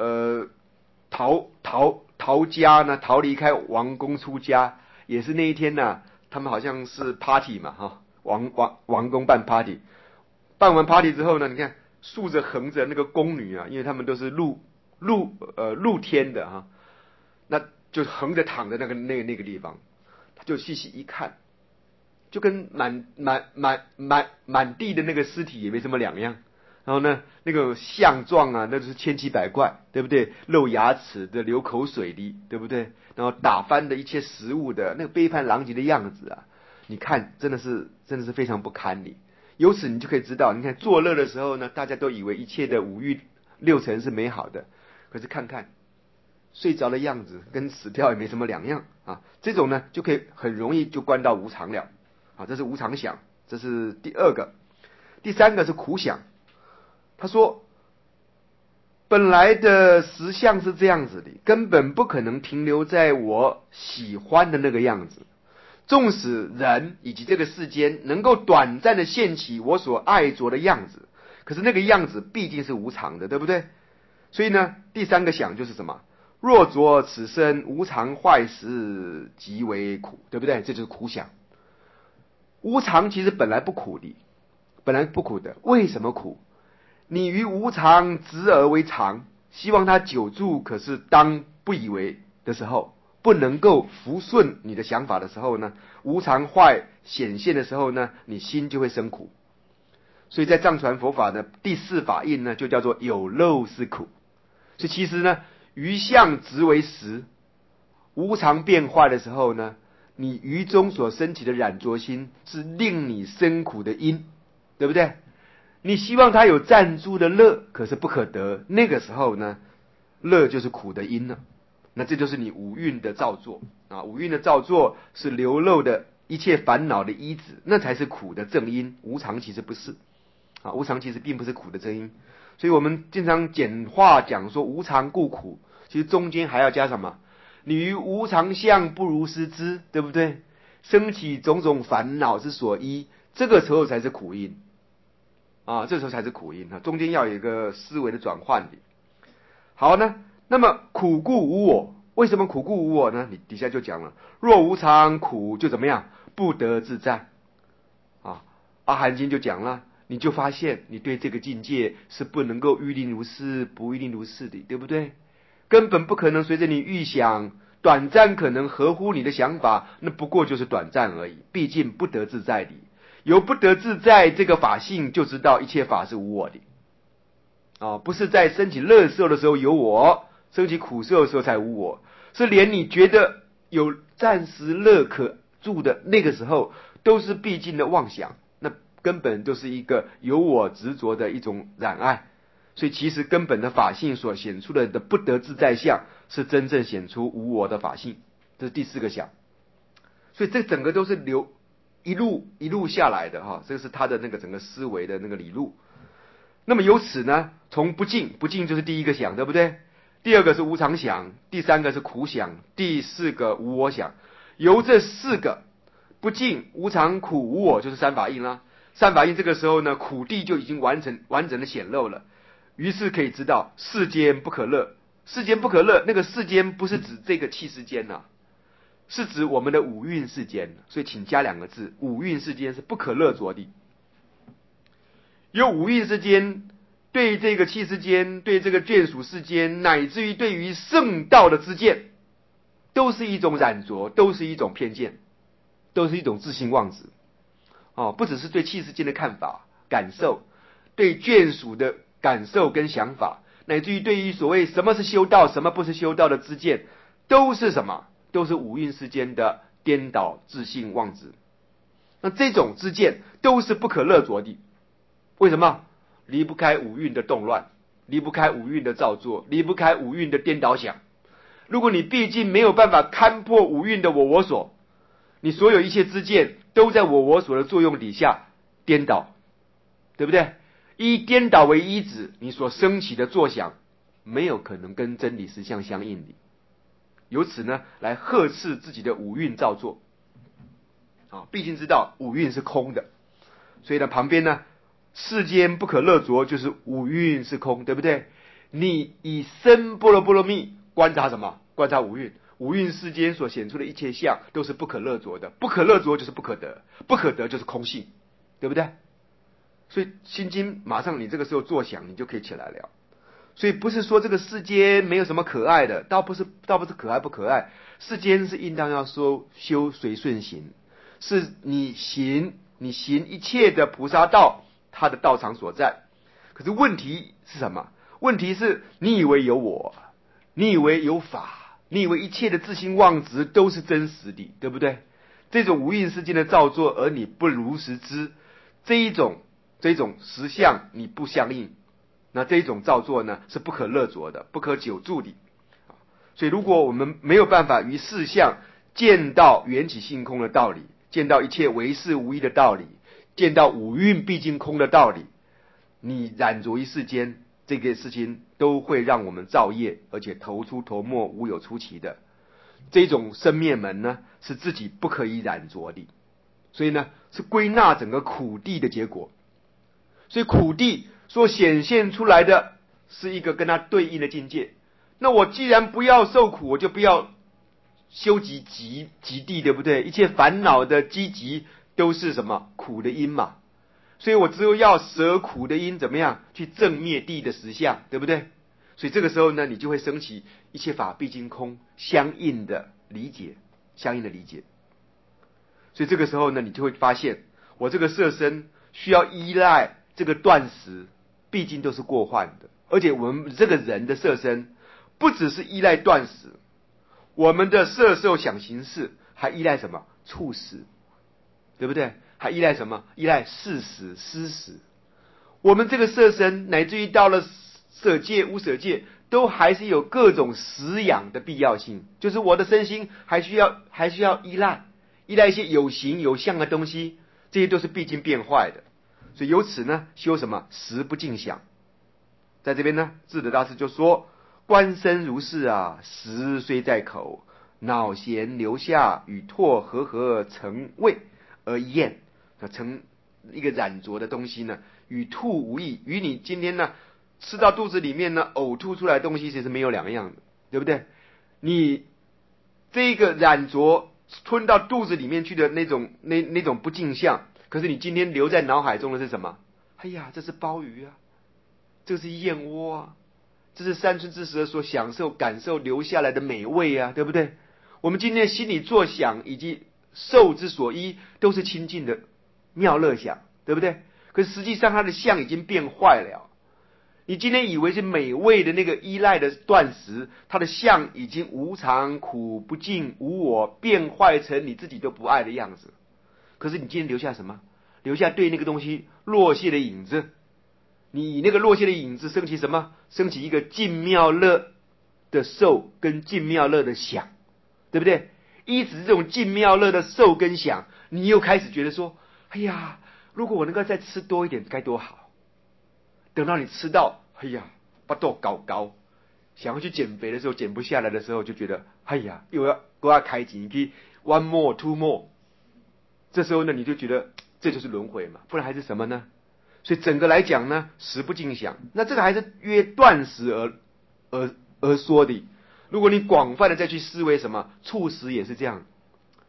B: 逃家呢，逃离开王宫出家，也是那一天呢，他们好像是 party 嘛哈，王宫办 party， 办完 party 之后呢，你看竖着横着那个宫女啊，因为他们都是露天的哈，那就横着躺在那个地方，他就细细一看，就跟满地的那个尸体也没什么两样。然后呢，那个相状啊，那就是千奇百怪，对不对？露牙齿的，流口水的，对不对？然后打翻的一切食物的，那个悲叹狼藉的样子啊，你看真的是非常不堪的。由此你就可以知道，你看作乐的时候呢，大家都以为一切的五欲六尘是美好的，可是看看睡着的样子跟死掉也没什么两样啊。这种呢，就可以很容易就观到无常了啊。这是无常想，这是第二个。第三个是苦想。他说，本来的实相是这样子的，根本不可能停留在我喜欢的那个样子。纵使人以及这个世间能够短暂的现起我所爱着的样子，可是那个样子毕竟是无常的，对不对？所以呢，第三个想就是什么？若着此身无常坏时，极为苦，对不对？这就是苦想。无常其实本来不苦的，为什么苦？你于无常执而为常，希望它久住，可是当不以为的时候，不能够服顺你的想法的时候呢，无常坏显现的时候呢，你心就会生苦。所以在藏传佛法的第4法印呢，就叫做有漏是苦。所以其实呢，于相执为实，无常变坏的时候呢，你于中所升起的染着心是令你生苦的因，对不对？你希望他有暂住的乐，可是不可得，那个时候呢，乐就是苦的因了。那这就是你五蕴的造作啊，五蕴的造作是流露的一切烦恼的依止，那才是苦的正因。无常其实不是啊，无常其实并不是苦的正因。所以我们经常简化讲说无常故苦，其实中间还要加什么？你于无常相不如实知，对不对？升起种种烦恼之所依，这个时候才是苦因。啊，这时候才是苦因啊，中间要有一个思维的转换的。好呢，那么苦故无我，为什么苦故无我呢？你底下就讲了，若无常苦就怎么样？不得自在。啊，阿含经就讲了，你就发现你对这个境界是不能够欲定如是，不欲定如是的，对不对？根本不可能随着你预想，短暂可能合乎你的想法，那不过就是短暂而已，毕竟不得自在的。有不得自在这个法性，就知道一切法是无我的啊，不是在升起乐受的时候有我，升起苦受的时候才无我，是连你觉得有暂时乐可住的那个时候，都是毕竟的妄想，那根本都是一个有我执着的一种染爱，所以其实根本的法性所显出的不得自在相，是真正显出无我的法性，这是第4个想。所以这整个都是一路下来的哈，这是他的那个整个思维的那个理路。那么由此呢，从不净就是第1个想，对不对？第2个是无常想，第3个是苦想，第4个无我想。由这4个不净、无常、苦、无我，就是3法印啦。3法印这个时候呢，苦谛就已经完整的显露了。于是可以知道世间不可乐，世间不可乐，那个世间不是指这个器世间呐， 是指我们的五蕴世间，所以请加2个字，五蕴世间是不可勒着的。有五蕴世间，对这个器世间，对这个眷属世间，乃至于对于圣道的知见，都是一种染着，都是一种偏见，都是一种自性妄执。不只是对器世间的看法、感受，对眷属的感受跟想法，乃至于对于所谓什么是修道，什么不是修道的知见，都是什么？都是五蕴世间的颠倒自性妄执。那这种知见都是不可勒着的。为什么？离不开五蕴的动乱，离不开五蕴的造作，离不开五蕴的颠倒想。如果你毕竟没有办法勘破五蕴的我所，你所有一切知见都在我所的作用底下颠倒，对不对？以颠倒为依止，你所升起的作想没有可能跟真理实相相应的，由此呢来呵斥自己的五蕴造作。毕竟知道五蕴是空的，所以呢旁边呢世间不可勒着，就是五蕴是空，对不对？你以身般若波罗蜜观察什么？观察五蕴，五蕴世间所显出的一切相都是不可勒着的，不可勒着就是不可得，不可得就是空性，对不对？所以心经马上你这个时候坐想，你就可以起来了。所以不是说这个世间没有什么可爱的，倒不是可爱不可爱，世间是应当要说修随顺行，是你行一切的菩萨道，它的道场所在。可是问题是什么？问题是你以为有我，你以为有法，你以为一切的自性妄执都是真实的，对不对？这种无印世间的造作，而你不如实知，这一种实相你不相应，那这一种造作呢是不可勒着的，不可久住的。所以如果我们没有办法于事相见到缘起性空的道理，见到一切唯是无一的道理，见到五蕴毕竟空的道理，你染着于世间，这个事情都会让我们造业，而且头出头没，无有出期的。这种生灭门呢是自己不可以染着的，所以呢是归纳整个苦地的结果。所以苦地所显现出来的是一个跟它对应的境界。那我既然不要受苦，我就不要修集地，对不对？一切烦恼的积集都是什么？苦的因嘛。所以我只有要舍苦的因，怎么样去正灭地的实相，对不对？所以这个时候呢，你就会升起一切法毕竟空相应的理解。所以这个时候呢，你就会发现，我这个色身需要依赖这个断食，毕竟都是过患的。而且我们这个人的色身不只是依赖断食，我们的色受想行识还依赖什么？触识，对不对？还依赖什么？依赖事实、思识。我们这个色身乃至于到了色界、无色界，都还是有各种食养的必要性，就是我的身心还需要依赖一些有形有相的东西，这些都是毕竟变坏的。所以由此呢，修什么？食不尽想。在这边呢，智德大师就说：观身如是啊，食虽在口，脑弦流下，与唾合成味而厌。成一个染着的东西呢，与吐无异，与你今天呢吃到肚子里面呢呕吐出来的东西其实没有两样的，对不对？你这个染着吞到肚子里面去的那种不尽相，可是你今天留在脑海中的是什么？哎呀，这是鲍鱼啊，这是燕窝啊，这是三春之时所享受感受留下来的美味啊，对不对？我们今天的心理作想以及受之所依都是清净的妙乐想，对不对？可是实际上它的相已经变坏了。你今天以为是美味的那个依赖的断食，它的相已经无常、苦、不净、无我，变坏成你自己都不爱的样子。可是你今天留下什么？留下对那个东西落谢的影子。你以那个落谢的影子升起什么？升起一个净妙乐的受跟净妙乐的想，对不对？依止这种净妙乐的受跟想，你又开始觉得说，哎呀，如果我能够再吃多一点该多好。等到你吃到哎呀巴肚高，想要去减肥的时候减不下来的时候，就觉得哎呀又要开钱去 one more two more， 这时候呢你就觉得这就是轮回嘛，不然还是什么呢？所以整个来讲呢，食不尽想，那这个还是约断食而说的。如果你广泛的再去思维什么，触食也是这样，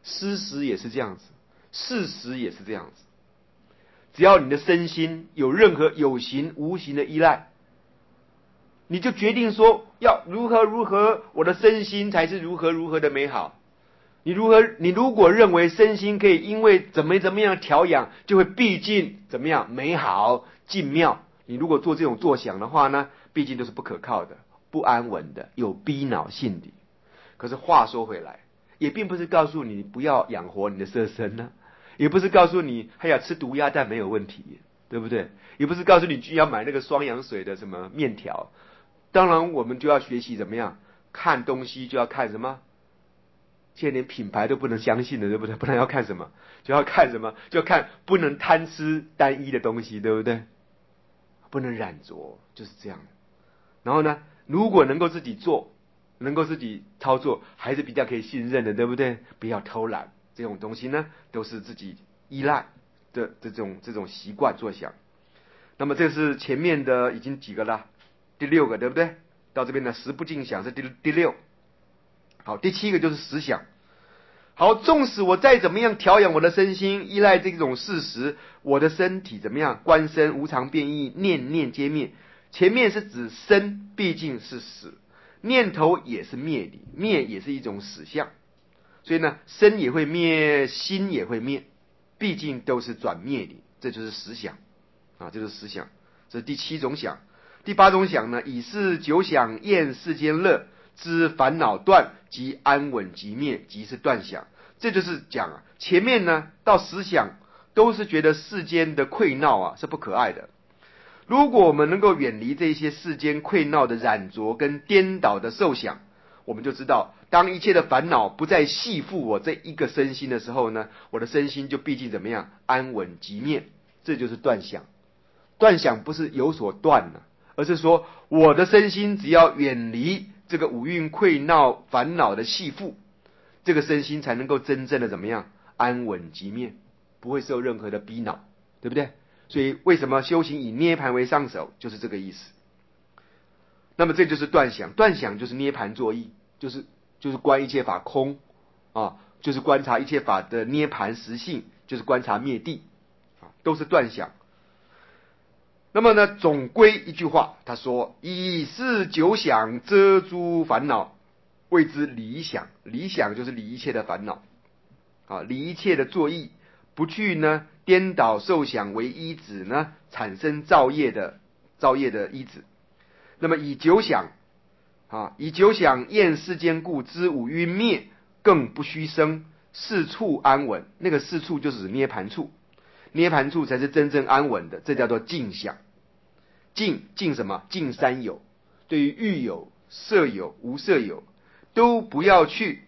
B: 失时也是这样子，事实也是这样子。只要你的身心有任何有形无形的依赖，你就决定说要如何，我的身心才是如何的美好。你如果认为身心可以因为怎么样调养，就会毕竟怎么样美好静妙。你如果做这种作想的话呢，毕竟都是不可靠的、不安稳的、有逼恼性的。可是话说回来，也并不是告诉你不要养活你的色身呢，也不是告诉你还要吃毒鸭蛋没有问题，对不对？也不是告诉你要买那个双氧水的什么面条。当然，我们就要学习怎么样看东西，就要看什么？现在连品牌都不能相信的，对不对？不然要看什么？就要看什么？就要看不能贪吃单一的东西，对不对？不能染着，就是这样。然后呢，如果能够自己做，能够自己操作，还是比较可以信任的，对不对？不要偷懒，这种东西呢，都是自己依赖的这种习惯作想。那么这是前面的已经几个了，第6个，对不对？到这边呢，食不尽想是第6。好，第7个就是实想。好，纵使我再怎么样调养我的身心，依赖这种事实，我的身体怎么样？观身无常变异，念念皆灭。前面是指身毕竟是死，念头也是灭理，灭也是一种死相。所以呢，身也会灭，心也会灭，毕竟都是转灭理，这就是实想啊，这就是实想。这是第7种想。第8种想呢，以是久想厌世间乐，知烦恼断，即安稳即灭，即是断想。这就是讲啊，前面呢到实想都是觉得世间的溃闹啊是不可爱的。如果我们能够远离这些世间溃闹的染着跟颠倒的受想，我们就知道，当一切的烦恼不再系缚我这一个身心的时候呢，我的身心就毕竟怎么样安稳即灭，这就是断想。断想不是有所断了，而是说我的身心只要远离这个五蕴溃闹烦恼的系缚，这个身心才能够真正的怎么样安稳即灭，不会受任何的逼恼，对不对？所以为什么修行以涅盘为上手，就是这个意思。那么这就是断想，断想就是涅盘作意，就是观一切法空啊，就是观察一切法的涅盘实性，就是观察灭地啊，都是断想。那么呢，总归一句话，他说：以是久想遮诸烦恼，谓之理想。理想就是理一切的烦恼啊，理一切的作意，不去呢颠倒受想为依止呢，产生造业的依止。那么以久想啊，以久想厌世间故，知五蕴灭，更不虚生，是处安稳。那个是处就是指涅盘处，涅盘处才是真正安稳的，这叫做净想。净什么？净三有。对于欲有、色有、无色有，都不要去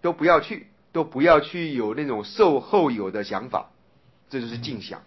B: 有那种受后有的想法，这就是净想。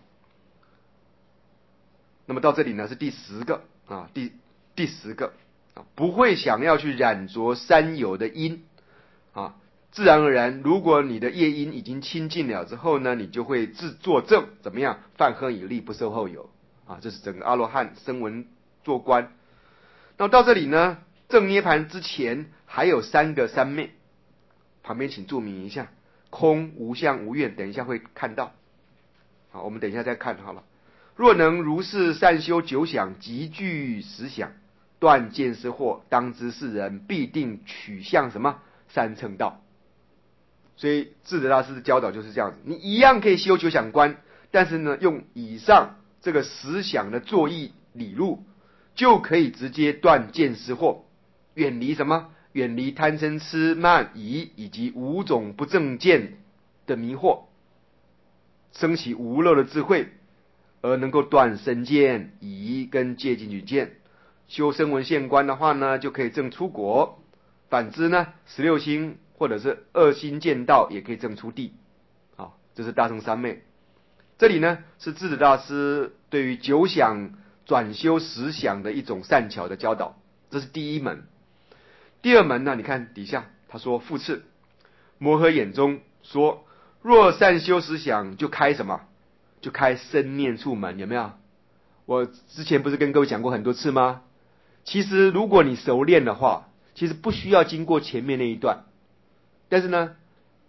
B: 那么到这里呢，是第10个啊，第10个啊，不会想要去染着三有的因啊，自然而然，如果你的业因已经清净了之后呢，你就会自作证，怎么样？犯亨以利，不受后有啊，这是整个阿罗汉声闻做观。那么到这里呢，正涅盘之前还有3个三昧，旁边请注明一下：空、无相、无愿。等一下会看到，好，我们等一下再看好了。若能如是善修久想，极具实想，断见思惑，当知世人必定取向什么三乘道。所以智者大师的教导就是这样子，你一样可以修久想观，但是呢，用以上这个实想的作意理路，就可以直接断见思惑，远离什么？远离贪嗔痴慢疑以及5种不正见的迷惑，升起无漏的智慧，而能够断身见、疑跟戒禁取见。修声闻现观的话呢，就可以证出国；反之呢，16星或者是2星见道也可以证出地。好，这是大乘三昧。这里呢是智者大师对于久想转修实想的一种善巧的教导，这是第1门。第2门呢，你看底下他说复次，摩诃眼中说，若善修实想，就开什么？就开生念处门，有没有？我之前不是跟各位讲过很多次吗？其实如果你熟练的话，其实不需要经过前面那一段，但是呢，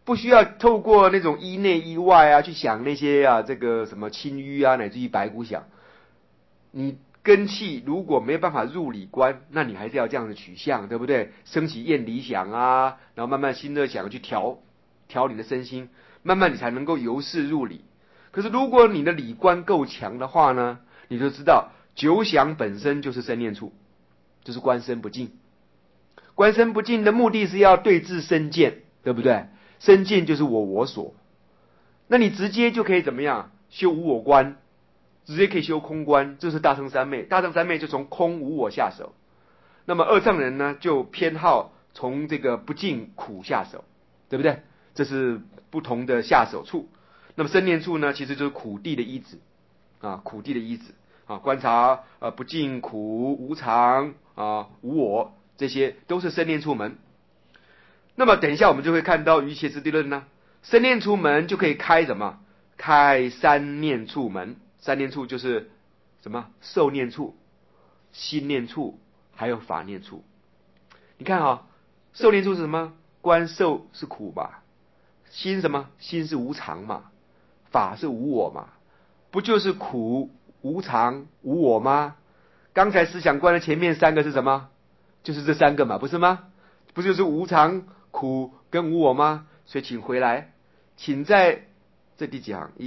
B: 不需要透过那种一内一外啊去想那些啊这个什么青瘀啊乃至于白骨想。你根气如果没有办法入理观，那你还是要这样的取向，对不对？升起厌离想啊，然后慢慢心乐想去调你的身心，慢慢你才能够由是入理。可是如果你的理观够强的话呢，你就知道九想本身就是生念处，就是观身不净。观身不净的目的是要对治身见，对不对？身见就是我所，那你直接就可以怎么样修无我观，直接可以修空观，这是大乘三昧。大乘三昧就从空无我下手，那么二乘人呢就偏好从这个不净苦下手，对不对？这是不同的下手处。那么生念处呢，其实就是苦地的依止啊，苦地的依止啊，观察不净苦无常啊无我，这些都是生念处门。那么等一下我们就会看到瑜伽之地论呢，生念处门就可以开什么？开三念处门。三念处就是什么？受念处、心念处，还有法念处。你看啊，受念处是什么？观受是苦嘛，心什么？心是无常嘛，法是无我嘛，不就是苦、无常、无我吗？刚才思想观的前面三个是什么？就是这三个嘛，不是吗？不就是无常、苦跟无我吗？所以请回来，请在这第几行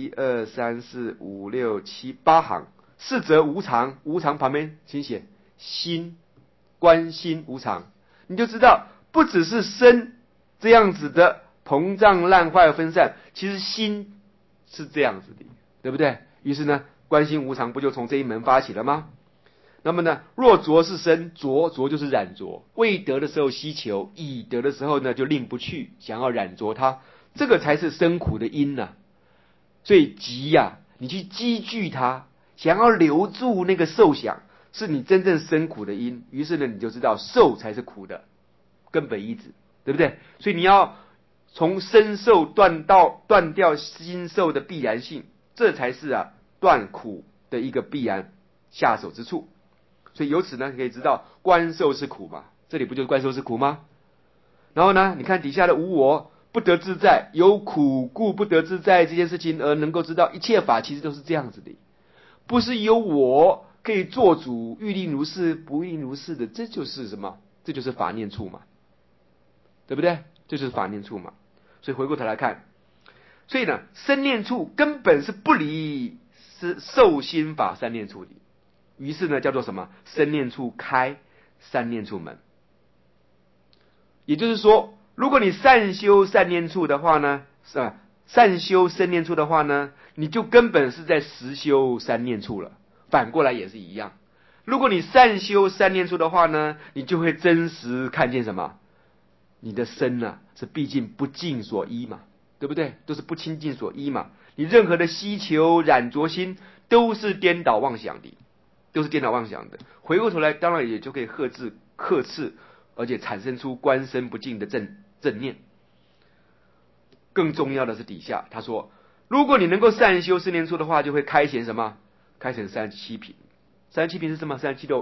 B: ？1、2、3、4、5、6、7、8行，是则无常，无常旁边请写心，观心无常，你就知道不只是身这样子的膨胀、烂坏、分散，其实心是这样子的，对不对？于是呢，观心无常不就从这一门发起了吗？那么呢，若着是身，着就是染着，未得的时候希求，已得的时候呢就令不去，想要染着它，这个才是生苦的因啊。所以急呀，你去积聚它，想要留住那个受想，是你真正生苦的因。于是呢，你就知道受才是苦的根本依止，对不对？所以你要从身受断掉心受的必然性，这才是断苦的一个必然下手之处。所以由此呢，可以知道观受是苦嘛，这里不就是观受是苦吗？然后呢，你看底下的无我不得自在，有苦故不得自在这件事情，而能够知道一切法其实都是这样子的，不是由我可以做主，欲令如是，不令如是的，这就是什么？这就是法念处嘛，对不对？这就是法念处嘛。所以回过头来看，所以呢，生念处根本是不离是受心法三念处的。于是呢，叫做什么？生念处开三念处门。也就是说，如果你善修善念处的话呢，是吧？善修生念处的话呢，你就根本是在实修三念处了。反过来也是一样。如果你善修三念处的话呢，你就会真实看见什么？你的身啊，是毕竟不净所依嘛，对不对？都是不清净所依嘛。你任何的希求染着心，都是颠倒妄想的。都是颠倒妄想的，回过头来当然也就可以克制，而且产生出观身不净的正念。更重要的是底下他说，如果你能够善修四念处的话，就会开显什么？开显37品。37品是什么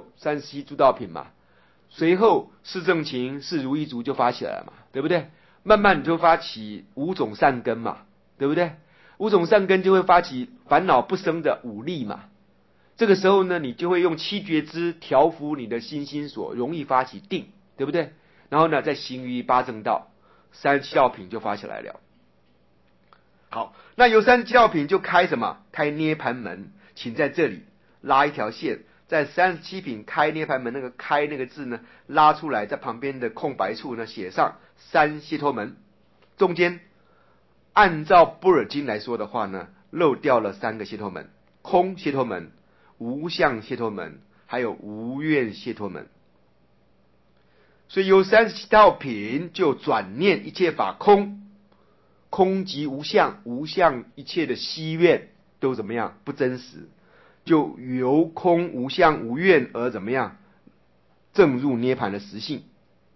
B: ？37诸道品嘛。随后是正勤是如意足就发起来了嘛，对不对？慢慢你就发起五种善根嘛，对不对？五种善根就会发起烦恼不生的五力嘛。这个时候呢，你就会用七觉支调伏你的心所，容易发起定，对不对？然后呢，再行于八正道，37道品就发起来了。好，那由37道品就开什么？开涅盘门。请在这里拉一条线，在37品开涅盘门那个开那个字呢，拉出来，在旁边的空白处呢写上三解脱门。中间按照般若经来说的话呢，漏掉了三个解脱门：空解脱门、无相解脱门，还有无愿解脱门。所以有37道品就转念一切法空，空即无相，无相一切的希愿都怎么样？不真实，就由空无相无愿而怎么样？正入涅盘的实性。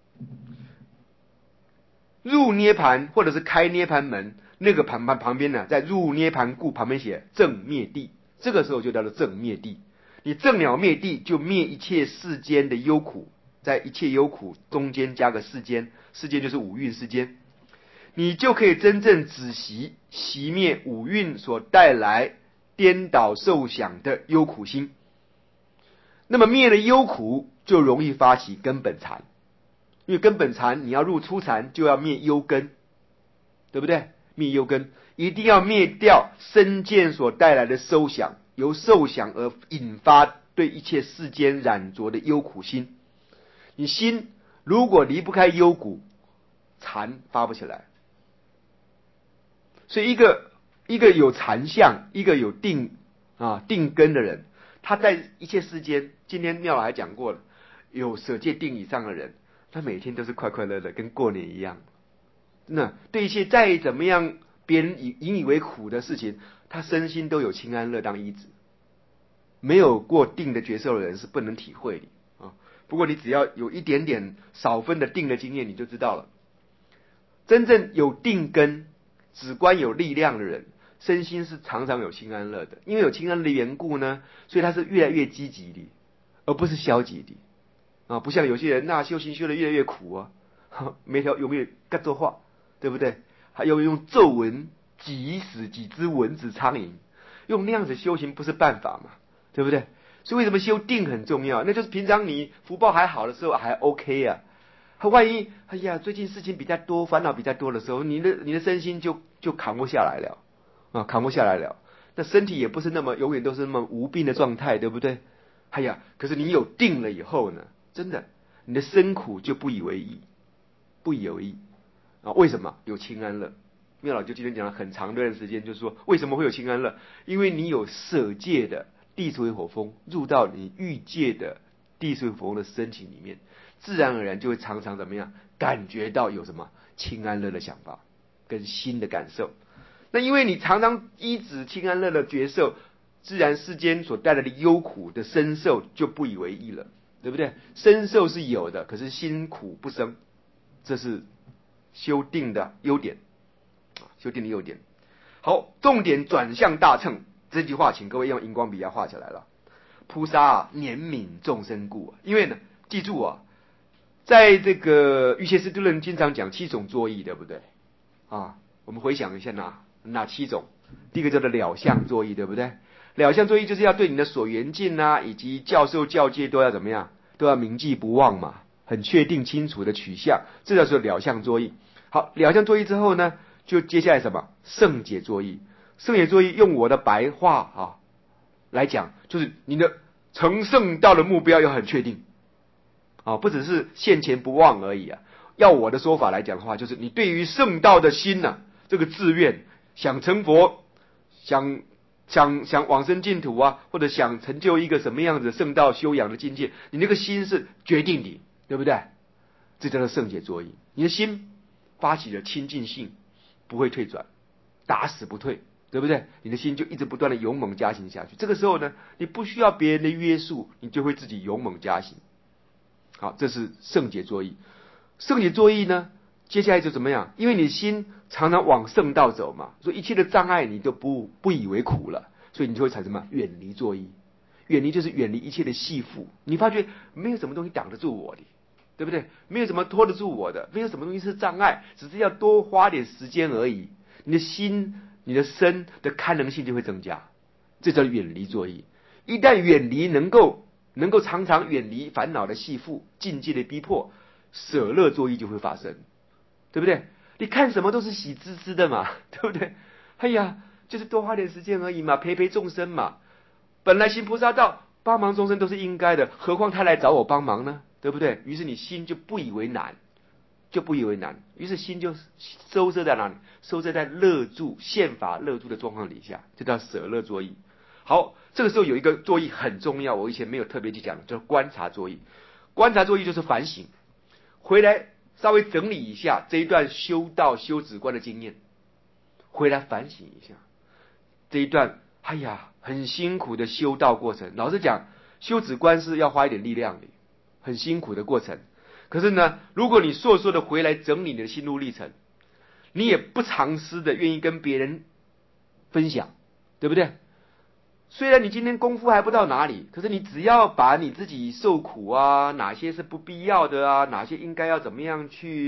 B: 入涅盘或者是开涅盘门，那个旁边呢，在入涅盘故旁边写正灭地，这个时候就叫做正灭地。你正了灭地，就灭一切世间的忧苦，在一切忧苦中间加个世间，世间就是五蕴世间。 你就可以真正止息熄灭五蕴所带来颠倒受想的忧苦心。那么灭了忧苦，就容易发起根本禅，因为根本禅你要入初禅，就要灭忧根，对不对？灭忧根一定要灭掉身见所带来的受想，由受想而引发对一切世间染着的忧苦心。你心如果离不开忧苦，禅发不起来。所以一个有禅相，一个有定根的人，他在一切世间，今天妙老还讲过了，有舍戒定以上的人，他每天都是快快乐乐，跟过年一样。那对一切再怎么样别人引以为苦的事情，他身心都有清安乐当依止。没有过定的觉受的人是不能体会的啊。不过你只要有一点点少分的定的经验，你就知道了。真正有定根、止观有力量的人，身心是常常有清安乐的。因为有清安乐的缘故呢，所以他是越来越积极的，而不是消极的啊。不像有些人修行修得越来越苦啊，每条永远干作画，对不对？还有用咒文挤死几只蚊子苍蝇，用那样子修行不是办法嘛，对不对？所以为什么修定很重要？那就是平常你福报还好的时候还 OK 啊。他万一最近事情比较多，烦恼比较多的时候，你的身心就扛不下来了啊，扛不下来了。那身体也不是那么永远都是那么无病的状态，对不对？可是你有定了以后呢，真的你的身苦就不以为意，不以为意啊。为什么？有清安乐。妙老就今天讲了很长的时间，就是说为什么会有清安乐？因为你有舍戒的地水火风入到你欲界的地水火风的身体里面，自然而然就会常常怎么样感觉到有什么清安乐的想法跟心的感受。那因为你常常依止清安乐的觉受，自然世间所带来的忧苦的身受就不以为意了，对不对？身受是有的，可是心苦不生，这是修定的优点，修定的优点。好，重点转向大乘这句话，请各位用荧光笔要画起来了。菩萨怜悯众生故，因为呢，记住啊，在这个瑜伽师地论经常讲7种作意，对不对啊？我们回想一下哪7种？第一个叫做了相作意，对不对？了相作意就是要对你的所缘境以及教授教戒都要怎么样？都要铭记不忘嘛，很确定清楚的取向，这叫做了相作意。好，了相作意之后呢，就接下来什么？圣解作意。圣解作意用我的白话来讲，就是你的成圣道的目标要很确定不只是现前不忘而已啊。要我的说法来讲的话，就是你对于圣道的心这个志愿，想成佛，想往生净土或者想成就一个什么样子的圣道修养的境界，你那个心是决定的，对不对？这叫做圣解作意。你的心发起了清净性，不会退转，打死不退，对不对？你的心就一直不断的勇猛加行下去。这个时候呢，你不需要别人的约束，你就会自己勇猛加行。好，这是圣解作意。圣解作意呢，接下来就怎么样？因为你心常常往圣道走嘛，所以一切的障碍你都不以为苦了，所以你就会产生什么？远离作意。远离就是远离一切的系缚，你发觉没有什么东西挡得住我的，对不对？没有什么拖得住我的，没有什么东西是障碍，只是要多花点时间而已。你的心、你的身的堪能性就会增加，这叫远离作意。一旦远离，能够常常远离烦恼的系缚、境界的逼迫，舍乐作意就会发生，对不对？你看什么都是喜滋滋的嘛，对不对？就是多花点时间而已嘛，陪众生嘛。本来行菩萨道帮忙众生都是应该的，何况他来找我帮忙呢？对不对？于是你心就不以为难，于是心就收摄在哪里？收摄在乐住宪法乐住的状况底下，这叫舍乐作意。好，这个时候有一个作意很重要，我以前没有特别去讲，叫观察作意。观察作意就是反省，回来稍微整理一下这一段修道修止观的经验，回来反省一下这一段很辛苦的修道过程。老实讲，修止观是要花一点力量的，很辛苦的过程。可是呢，如果你硕的回来整理你的心路历程，你也不藏私的愿意跟别人分享，对不对？虽然你今天功夫还不到哪里，可是你只要把你自己受苦哪些是不必要的哪些应该要怎么样去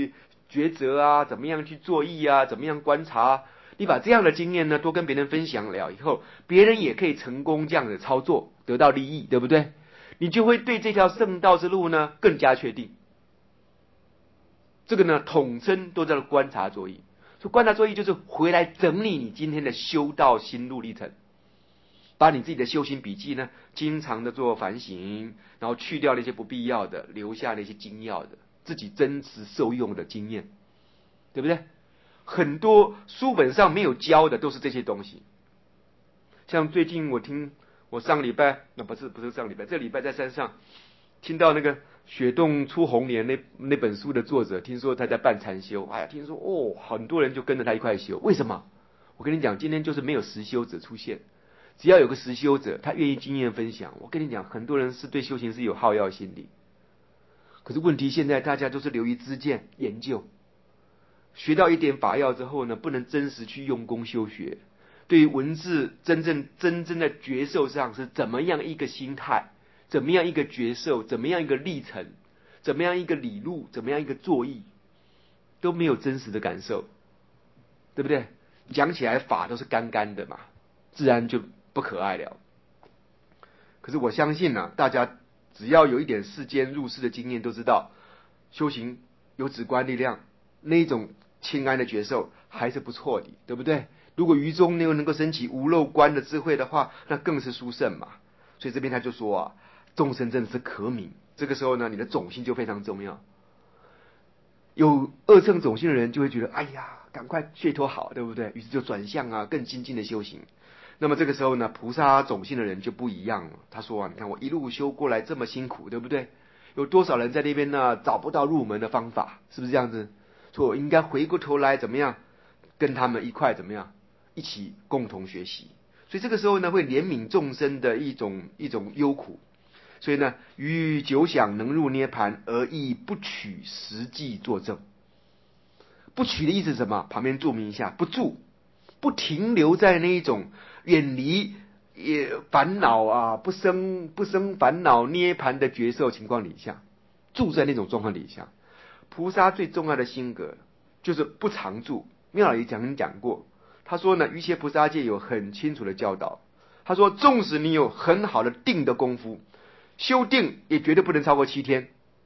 B: 抉择啊，怎么样去作意啊，怎么样观察啊，你把这样的经验呢多跟别人分享了以后，别人也可以成功这样的操作，得到利益，对不对？你就会对这条圣道之路呢更加确定。这个呢统称都叫做观察作意。所以观察作意就是回来整理你今天的修道心路历程，把你自己的修行笔记呢经常的做反省，然后去掉那些不必要的，留下那些精要的，自己真实受用的经验，对不对？很多书本上没有教的都是这些东西。像最近我上个礼拜，不是上个礼拜，这个礼拜在山上听到那个雪洞出红莲那本书的作者，听说他在办禅修，哎呀，听说很多人就跟着他一块修。为什么？我跟你讲，今天就是没有实修者出现，只要有个实修者，他愿意经验分享，我跟你讲，很多人是对修行是有好药心理。可是问题现在大家都是流于知见研究，学到一点法药之后呢，不能真实去用功修学。对于文字真正的觉受上是怎么样一个心态，怎么样一个觉受，怎么样一个历程，怎么样一个理路，怎么样一个作意，都没有真实的感受，对不对？讲起来法都是干干的嘛，自然就不可爱了。可是我相信呢，大家只要有一点世间入世的经验，都知道修行有止观力量，那一种清安的觉受还是不错的，对不对？如果于中又能够升起无漏观的智慧的话，那更是殊胜嘛。所以这边他就说啊，众生真的是可悯。这个时候呢，你的种性就非常重要。有恶乘种性的人就会觉得，哎呀，赶快解脱好，对不对？于是就转向啊更精进的修行。那么这个时候呢，菩萨种性的人就不一样了。他说啊，你看我一路修过来这么辛苦，对不对？有多少人在那边呢找不到入门的方法，是不是这样子？所以我应该回过头来怎么样，跟他们一块怎么样，一起共同学习。所以这个时候呢，会怜悯众生的一种忧苦。所以呢，于久想能入涅槃，而亦不取实际作证。不取的意思是什么？旁边注明一下，不住，不停留在那一种远离烦恼啊，不生烦恼涅槃的觉受情况底下，住在那种状况底下。菩萨最重要的性格就是不常住。妙老爷讲过，他说呢，瑜伽菩萨戒有很清楚的教导。他说，纵使你有很好的定的功夫，修定也绝对不能超过7天。